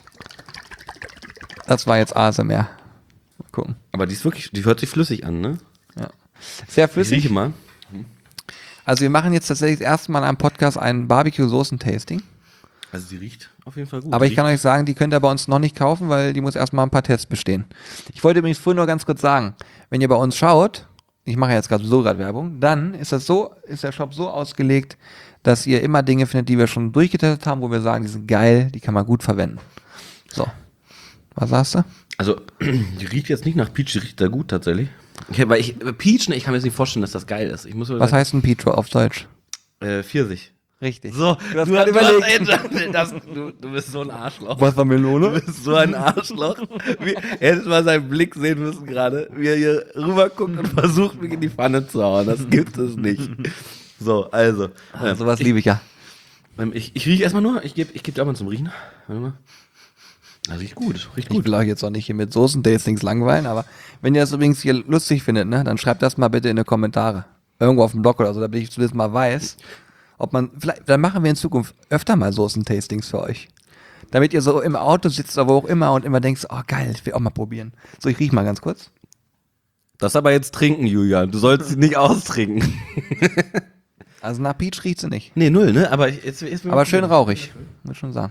Das war jetzt A S M R. Mal gucken. aber die ist wirklich, die hört sich flüssig an, ne? Ja. Sehr Ich flüssig. rieche mal. Also wir machen jetzt tatsächlich das erste Mal am Podcast ein Barbecue-Soßen-Tasting. Also die riecht auf jeden Fall gut. Aber ich Die kann euch sagen, die könnt ihr bei uns noch nicht kaufen, weil die muss erstmal ein paar Tests bestehen. Ich wollte übrigens vorhin nur ganz kurz sagen, wenn ihr bei uns schaut, ich mache jetzt gerade so gerade Werbung, dann ist das so, ist der Shop so ausgelegt, dass ihr immer Dinge findet, die wir schon durchgetestet haben, wo wir sagen, die sind geil, die kann man gut verwenden. So. Was sagst du? Also, die riecht jetzt nicht nach Peach, die riecht da gut tatsächlich. Okay, weil ich, Peach, ne, ich kann mir jetzt nicht vorstellen, dass das geil ist. Ich muss Was heißt ein Petro auf Deutsch? Äh, Pfirsich. Richtig. So, Du hast du, grad du, hast, überlegt. ey, das, du, du bist so ein Arschloch. Wassermelone? Du bist so ein Arschloch. Wie, er hätte mal seinen Blick sehen müssen gerade, wie er hier rüber guckt und versucht, mich in die Pfanne zu hauen. Das gibt es nicht. So, also. Ah, sowas liebe ich ja. Ähm, Ich, ich rieche erstmal nur, ich gebe ich geb dir auch mal zum Riechen. Warte mal. Das riecht gut, riecht Ich gut. will euch jetzt auch nicht hier mit Soßen-Tastings langweilen, aber wenn ihr das übrigens hier lustig findet, ne, dann schreibt das mal bitte in die Kommentare. Irgendwo auf dem Blog oder so, damit ich zumindest mal weiß, ob man, vielleicht, dann machen wir in Zukunft öfter mal Soßen-Tastings für euch. Damit ihr so im Auto sitzt oder wo auch immer und immer denkst, oh geil, ich will auch mal probieren. So, ich riech mal ganz kurz. Das aber jetzt trinken, Julian. Du sollst sie nicht austrinken. Also nach Peach riecht sie nicht. Nee, null, ne? Aber, jetzt, jetzt Aber schön rauchig, muss ich schon sagen.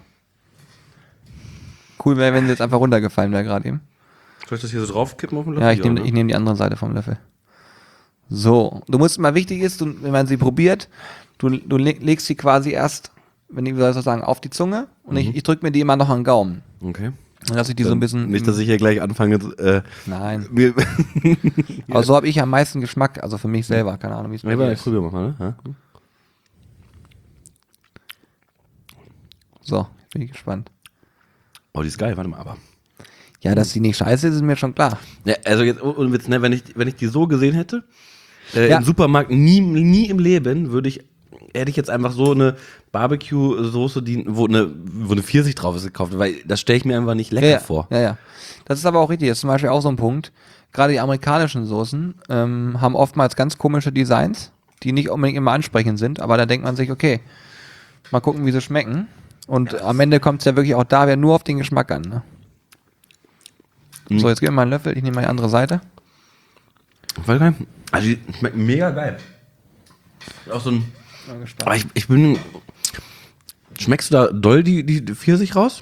Cool wäre, wenn sie jetzt einfach runtergefallen wäre gerade eben. Soll ich das hier so draufkippen auf dem Löffel? Ja, ich nehme ne? ich nehm die andere Seite vom Löffel. So, du musst mal wichtig ist, du, wenn man sie probiert, du, du leg- legst sie quasi erst, wenn ich soll sagen, auf die Zunge und ich, ich drücke mir die immer noch an den Gaumen. Okay. Dann lasse ich die so ein bisschen. Nicht, dass ich hier gleich anfange, äh, Nein. mir. Aber so habe ich am meisten Geschmack, also für mich selber, keine Ahnung, wie es bei dir Ich ist. probier mal, ne? Ja? So, jetzt bin ich gespannt. Oh, die ist geil, warte mal, aber. Ja, dass die nicht scheiße ist, ist mir schon klar. Ja, also jetzt, und Witz, ne, wenn ich, wenn ich die so gesehen hätte, äh, Ja. im Supermarkt nie, nie im Leben würde ich, hätte ich jetzt einfach so eine Barbecue-Soße, die, wo eine, wo eine Pfirsich drauf ist, gekauft, weil das stelle ich mir einfach nicht lecker ja, ja. vor. Ja, ja. Das ist aber auch richtig. Das ist zum Beispiel auch so ein Punkt. Gerade die amerikanischen Soßen ähm, haben oftmals ganz komische Designs, die nicht unbedingt immer ansprechend sind, aber da denkt man sich, okay, mal gucken, wie sie schmecken. Und am Ende kommt es ja wirklich auch da wieder nur auf den Geschmack an. Ne? Mhm. So, jetzt gib mir mal einen Löffel, ich nehme mal die andere Seite. Voll geil. Also die schmeckt mega geil. Auch so ein. Bin gespannt. Aber ich, ich bin Schmeckst du da doll die, die Pfirsich raus?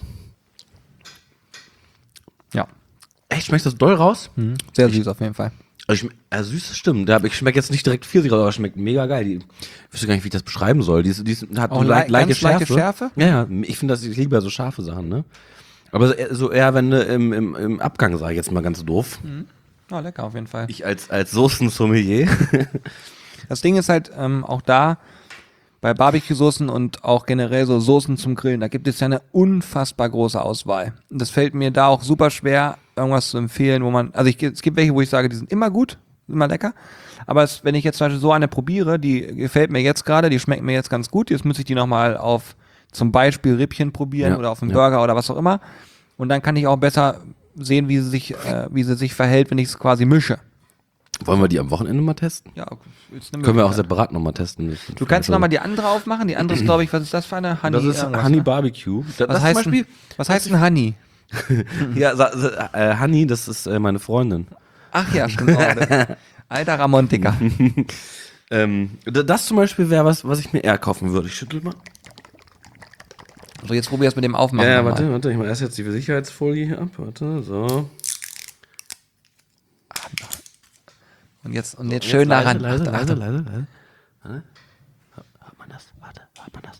Ja. Echt, schmeckst du das doll raus? Mhm. Sehr süß auf jeden Fall. Also ich, ja, süß, das stimmt. Ja, aber ich schmecke jetzt nicht direkt Pfirsich raus, aber es schmeckt mega geil. Die, ich wüsste gar nicht, wie ich das beschreiben soll. Die, ist- die ist- hat Auch eine le- le leichte ganz leichte Schärfe. Schärfe? Ja, ja. Ich finde, das, ich liebe ja so scharfe Sachen, ne? Aber so eher, so eher wenn du im, im, im Abgang, sage ich jetzt mal ganz doof. Oh, lecker auf jeden Fall. Ich als, als Soßen-Sommelier. Das Ding ist halt ähm, auch da bei Barbecue-Soßen und auch generell so Soßen zum Grillen, da gibt es ja eine unfassbar große Auswahl. Und das fällt mir da auch super schwer, irgendwas zu empfehlen, wo man, also ich, es gibt welche, wo ich sage, die sind immer gut, immer lecker. Aber es, wenn ich jetzt zum Beispiel so eine probiere, die gefällt mir jetzt gerade, die schmeckt mir jetzt ganz gut, jetzt muss ich die nochmal auf zum Beispiel Rippchen probieren Ja, oder auf einen ja. Burger oder was auch immer. Und dann kann ich auch besser sehen, wie sie sich, äh, wie sie sich verhält, wenn ich es quasi mische. Wollen wir die am Wochenende mal testen? Ja, ist eine Können wir auch Möglichkeit. separat nochmal testen. Du kannst nochmal die andere aufmachen. Die andere ist, glaube ich, was ist das für eine? Honey Das ist irgendwas, Honey ne? Barbecue. Das, Was das heißt, zum Beispiel, denn, was heißt denn Honey? ja, sa, sa, äh, Honey, das ist äh, meine Freundin. Ach ja, stimmt. Oh, der- alter Ramontiker. Ähm, d- das zum Beispiel wäre was, was ich mir eher kaufen würde. Ich schüttel mal. So, jetzt probier es mit dem Aufmachen. Ja, ja, nochmal. warte, warte, ich mache erst jetzt die Sicherheitsfolie hier ab. Warte, so. Und jetzt, und jetzt Jetzt schön leise, daran. Leise, Achtung, leise, Achtung. leise, leise. Warte. Hört man das? Warte, hört man das?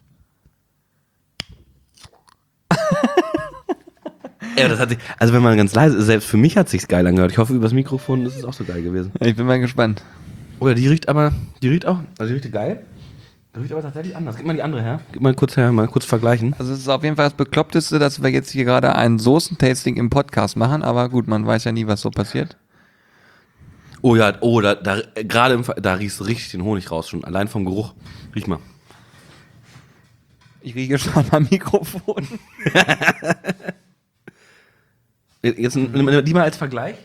Ja, das hat sich, also wenn man ganz leise ist, selbst für mich hat sich's geil angehört. Ich hoffe, übers Mikrofon ist es auch so geil gewesen. Ich bin mal gespannt. Oder die riecht aber, die riecht auch, also die riecht geil. Die riecht aber tatsächlich anders. Gib mal die andere her. Gib mal kurz her, mal kurz vergleichen. Also es ist auf jeden Fall das Bekloppteste, dass wir jetzt hier gerade ein Soßentasting im Podcast machen, aber gut, man weiß ja nie, was so passiert. Oh ja, oh, da, da gerade im Fa- da riechst du richtig den Honig raus, schon allein vom Geruch. Riech mal. Ich rieche schon am Mikrofon. Jetzt nimm nimm die mal als Vergleich.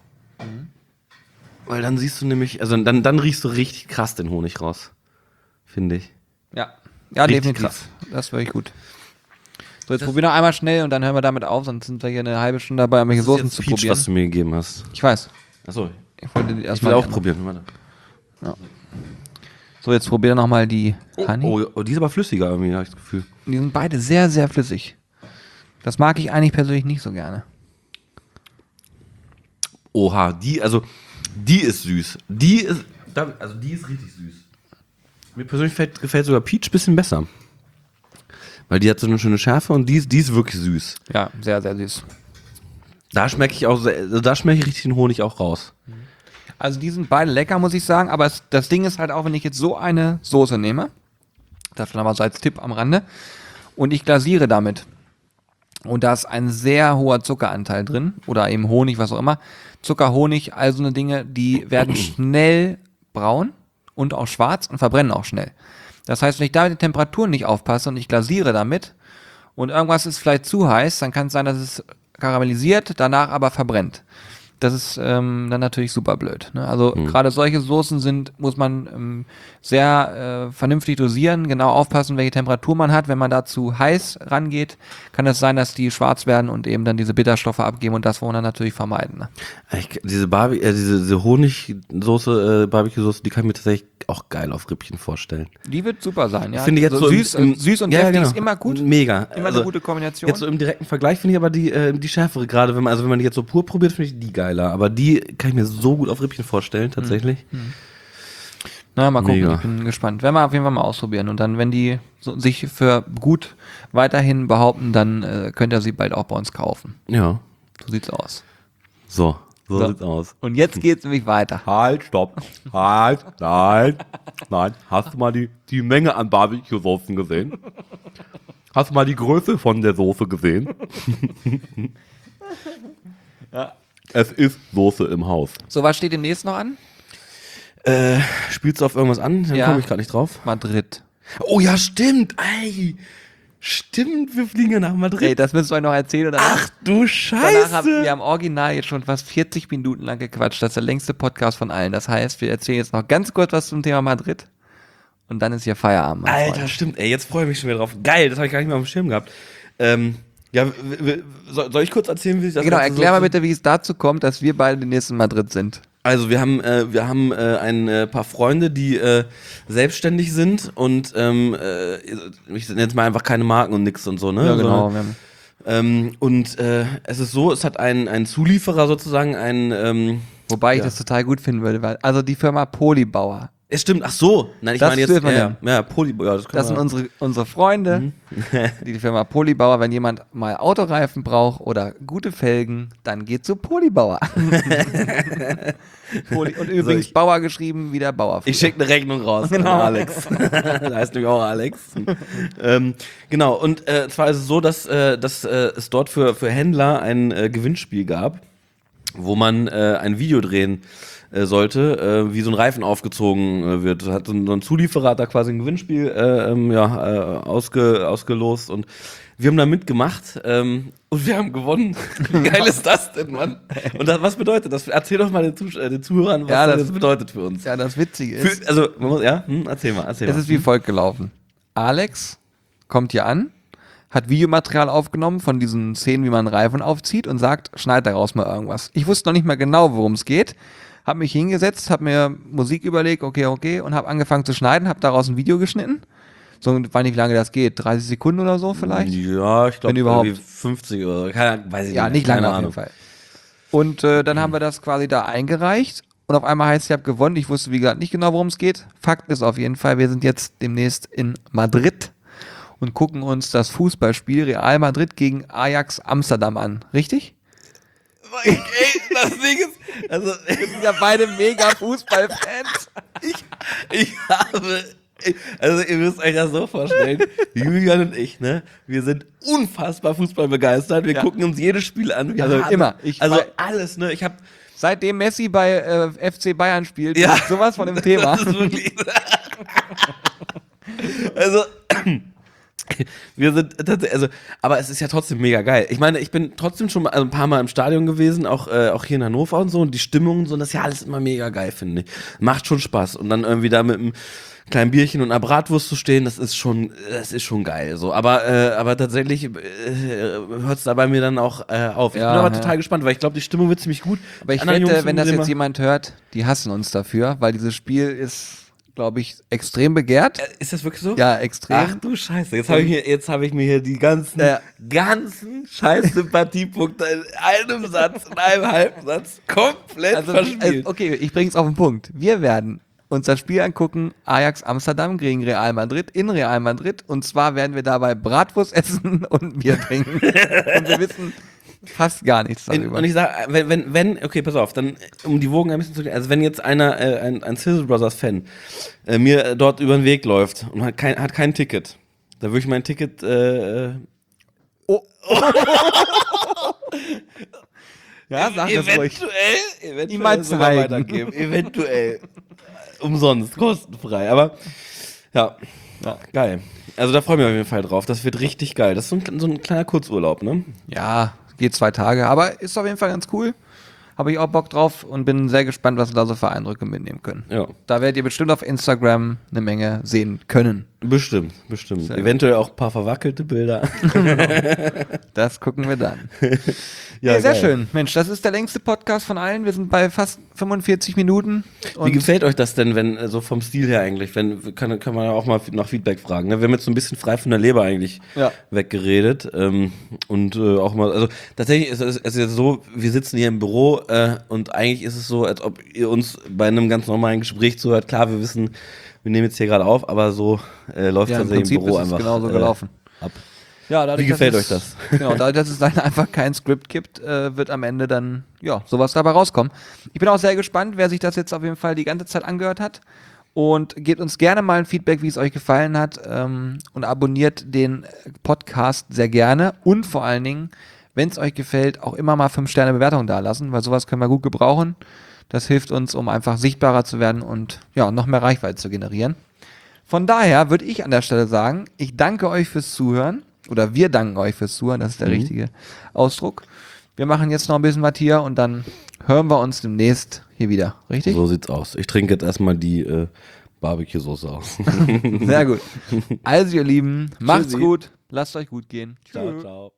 Weil dann siehst du nämlich, also dann, dann riechst du richtig krass den Honig raus. Finde ich. Ja, ja, Richtig definitiv. krass. Das wäre ich gut. So, jetzt probier noch einmal schnell und dann hören wir damit auf, sonst sind wir hier eine halbe Stunde dabei, um welche Das ist Soßen jetzt zu Peach, probieren. was du mir gegeben hast. Ich weiß. Achso, Ich wollte die ich erstmal will auch probieren. Warte. So, jetzt probier noch mal die Honey. Oh, oh, die ist aber flüssiger irgendwie, habe ich das Gefühl. Die sind beide sehr, sehr flüssig. Das mag ich eigentlich persönlich nicht so gerne. Oha, die, also, die ist süß. Die ist, da- also die ist richtig süß. Mir persönlich gefällt, gefällt sogar Peach ein bisschen besser. Weil die hat so eine schöne Schärfe und die ist, die ist wirklich süß. Ja, sehr, sehr süß. Da schmecke ich auch, sehr, also da schmecke ich richtig den Honig auch raus. Also die sind beide lecker, muss ich sagen. Aber es, das Ding ist halt auch, wenn ich jetzt so eine Soße nehme, das nochmal so als Tipp am Rande, und ich glasiere damit, und da ist ein sehr hoher Zuckeranteil drin, oder eben Honig, was auch immer, Zucker, Honig, all so eine Dinge, die werden schnell braun und auch schwarz und verbrennen auch schnell. Das heißt, wenn ich da mit den Temperaturen nicht aufpasse und ich glasiere damit und irgendwas ist vielleicht zu heiß, dann kann es sein, dass es karamellisiert, danach aber verbrennt. Das ist ähm, dann natürlich super blöd. Ne? Also gerade solche Soßen sind, muss man ähm, sehr äh, vernünftig dosieren, genau aufpassen, welche Temperatur man hat. Wenn man da zu heiß rangeht, kann es sein, dass die schwarz werden und eben dann diese Bitterstoffe abgeben und das wollen wir dann natürlich vermeiden. Ne? Ich, diese Barbe äh, diese, diese Honigsoße, äh, Barbecue-Soße, die kann ich mir tatsächlich auch geil auf Rippchen vorstellen. Die wird super sein, ja. Finde ich jetzt so so im- süß, im- äh, süß und Ja, deftig genau. ist immer gut. Mega. Immer Also, eine gute Kombination. Jetzt so im direkten Vergleich finde ich aber die, äh, die schärfere gerade, wenn man, also wenn man die jetzt so pur probiert, finde ich die geiler. Aber die kann ich mir so gut auf Rippchen vorstellen, tatsächlich. Na, mal gucken, Mega. ich bin gespannt. Werden wir auf jeden Fall mal ausprobieren. Und dann, wenn die so, sich für gut weiterhin behaupten, dann äh, könnt ihr sie bald auch bei uns kaufen. Ja. So sieht's aus. So, so, So. sieht's aus. Und jetzt geht's nämlich weiter. Halt, stopp. Halt, nein, nein. Hast du mal die, die Menge an Barbecue-Soßen gesehen? Hast du mal die Größe von der Soße gesehen? Ja. Es ist Soße im Haus. So, was steht demnächst noch an? Äh, spielst du auf irgendwas an? Dann Ja. komme ich gerade nicht drauf. Madrid. Oh ja, stimmt. Ey, stimmt, wir fliegen ja nach Madrid. Ey, das müssen wir euch noch erzählen. Oder Ach du Danach haben wir Scheiße. am Original jetzt schon fast vierzig Minuten lang gequatscht. Das ist der längste Podcast von allen. Das heißt, wir erzählen jetzt noch ganz kurz was zum Thema Madrid. Und dann ist hier Feierabend. mein Alter, Freund. stimmt. Ey, jetzt freue ich mich schon wieder drauf. Geil, das habe ich gar nicht mehr auf dem Schirm gehabt. Ähm, ja, w- w- soll, soll ich kurz erzählen, wie ich das Genau, Ganze erklär so mal bitte, wie es dazu kommt, dass wir beide demnächst in Madrid sind. Also wir haben, äh, wir haben äh, ein äh, paar Freunde, die äh, selbstständig sind und ähm, äh, ich nenne jetzt mal einfach keine Marken und nix und so, ne? Ja, genau. Sondern, Wir haben, ähm, und äh, es ist so, es hat einen, einen Zulieferer sozusagen, einen ähm, wobei ich ja. das total gut finden würde, weil, also die Firma Polybauer. Es stimmt, ach so. Nein, ich Das meine jetzt, dürfen wir ja, nennen. ja, ja, Poly, ja, das, können Das sind wir- unsere, unsere Freunde, die, die Firma Polybauer. Wenn jemand mal Autoreifen braucht oder gute Felgen, dann geht zu Polybauer. Poly, und übrigens ich- Bauer geschrieben wie der Bauer. Ich schicke eine Rechnung raus an Genau. Alex. Da heißt nämlich auch Alex. ähm, genau, und äh, zwar ist es so, dass, äh, dass äh, es dort für, für Händler ein äh, Gewinnspiel gab, wo man äh, ein Video drehen äh, sollte, äh, wie so ein Reifen aufgezogen äh, wird. Hat so ein, so ein Zulieferer hat da quasi ein Gewinnspiel äh, ähm, ja, äh, ausge, ausgelost und wir haben da mitgemacht ähm, und wir haben gewonnen. Wie geil ist das denn, Mann? Und das, was bedeutet das? Erzähl doch mal den, Zusch äh, den Zuhörern, was Ja, das, das- das bedeutet für uns. Ja, das Witzige ist, Für, also, man muss, ja, hm, erzähl mal, erzähl es mal. ist wie folgt gelaufen. Alex kommt hier an, hat Videomaterial aufgenommen von diesen Szenen, wie man einen Reifen aufzieht und sagt, schneid daraus mal irgendwas. Ich wusste noch nicht mal genau, worum es geht. Habe mich hingesetzt, habe mir Musik überlegt, okay, okay, und habe angefangen zu schneiden, habe daraus ein Video geschnitten. So, ich weiß nicht, wie lange das geht, dreißig Sekunden oder so vielleicht? Ja, ich glaube, Wenn überhaupt. fünfzig oder keine, weiß ich Ja, nicht. nicht keine lange auf Ahnung. jeden Fall. Und äh, dann haben wir das quasi da eingereicht und auf einmal heißt es, ich habe gewonnen. Ich wusste, wie gesagt, nicht genau, worum es geht. Fakt ist auf jeden Fall, wir sind jetzt demnächst in Madrid und gucken uns das Fußballspiel Real Madrid gegen Ajax Amsterdam an. Richtig? Ey, das Ding ist, also, Wir sind ja beide mega Fußballfans. ich, ich habe, also ihr müsst euch das so vorstellen, Julian und ich, ne, wir sind unfassbar Fußball begeistert, wir Ja. gucken uns jedes Spiel an. Wir Also haben, immer. Ich also war- alles, ne, ich habe Seitdem Messi bei äh, F C Bayern spielt, Ja. ist sowas von dem Thema. Das ist wirklich. Also, wir sind tatsächlich, also, aber es ist ja trotzdem mega geil. Ich meine, ich bin trotzdem schon mal, also ein paar Mal im Stadion gewesen, auch, äh, auch hier in Hannover und so, und die Stimmung und so, und das ist ja alles immer mega geil, finde ich. Macht schon Spaß. Und dann irgendwie da mit einem kleinen Bierchen und einer Bratwurst zu stehen, das ist schon, das ist schon geil. So. Aber, äh, aber tatsächlich äh, hört es da bei mir dann auch äh, auf. Ich Ja, bin aber ja. total gespannt, weil ich glaube, die Stimmung wird ziemlich gut. Aber ich Die anderen wette, Jungs wenn das sind jetzt immer- jemand hört, die hassen uns dafür, weil dieses Spiel ist, glaube ich, extrem begehrt. Äh, Ist das wirklich so? Ja, extrem. Ach du Scheiße, jetzt habe ich, mir- jetzt hab ich mir hier die ganzen, Ja. ganzen scheiß Sympathiepunkte in einem Satz, in einem Halbsatz komplett Also, verspielt. äh, okay, ich bring's auf den Punkt. Wir werden uns das Spiel angucken, Ajax Amsterdam gegen Real Madrid in Real Madrid. Und zwar werden wir dabei Bratwurst essen und Bier trinken. Und wir wissen fast gar nichts In, darüber. und ich sage, wenn, wenn, wenn, okay, pass auf, dann, um die Wogen ein bisschen zu, also wenn jetzt einer, äh, ein, ein Sizzle Brothers Fan, äh, mir äh, dort über den Weg läuft und hat kein, hat kein Ticket, dann würde ich mein Ticket, äh, äh, oh. Ja, sag das ruhig. eventuell, eventuell Ihm mal sogar zeigen. weitergeben. Eventuell. Umsonst, kostenfrei. Aber ja, Ja. geil. Also da freue ich mich auf jeden Fall drauf. Das wird richtig geil. Das ist so ein, so ein kleiner Kurzurlaub, ne? Ja, geht zwei Tage, aber ist auf jeden Fall ganz cool. Habe ich auch Bock drauf und bin sehr gespannt, was wir da so für Eindrücke mitnehmen können. Ja. Da werdet ihr bestimmt auf Instagram eine Menge sehen können. Bestimmt, bestimmt. Sehr Eventuell auch ein paar verwackelte Bilder. Das gucken wir dann. Ja, Ja, sehr geil. schön. Mensch, das ist der längste Podcast von allen. Wir sind bei fast fünfundvierzig Minuten. Wie Und gefällt euch das denn, wenn, äh, so vom Stil her eigentlich, wenn, kann, kann man ja auch mal nach Feedback fragen, ne? Wir haben jetzt so ein bisschen frei von der Leber eigentlich Ja. weggeredet, ähm, und, äh, auch mal, also, tatsächlich ist es, es ist jetzt so, wir sitzen hier im Büro, äh, und eigentlich ist es so, als ob ihr uns bei einem ganz normalen Gespräch zuhört. Klar, wir wissen, wir nehmen jetzt hier gerade auf, aber so, äh, läuft ja, das im tatsächlich Prinzip im Büro ist es einfach, genauso äh, gelaufen. ab. Ja, dadurch, Wie gefällt dass euch es, das? Genau, dadurch, dass es dann einfach kein Skript gibt, äh, wird am Ende dann, ja, sowas dabei rauskommen. Ich bin auch sehr gespannt, wer sich das jetzt auf jeden Fall die ganze Zeit angehört hat. Und gebt uns gerne mal ein Feedback, wie es euch gefallen hat. Ähm, und abonniert den Podcast sehr gerne. Und vor allen Dingen, wenn es euch gefällt, auch immer mal fünf Sterne Bewertung dalassen, weil sowas können wir gut gebrauchen. Das hilft uns, um einfach sichtbarer zu werden und ja, noch mehr Reichweite zu generieren. Von daher würde ich an der Stelle sagen, ich danke euch fürs Zuhören. Oder wir danken euch fürs Zuhören, das ist der Mhm. richtige Ausdruck. Wir machen jetzt noch ein bisschen was hier und dann hören wir uns demnächst hier wieder. Richtig? So sieht's aus. Ich trinke jetzt erstmal die, äh, Barbecue-Soße aus. Sehr gut. Also ihr Lieben, macht's Tschüssi. gut, lasst euch gut gehen. Ciao, ciao.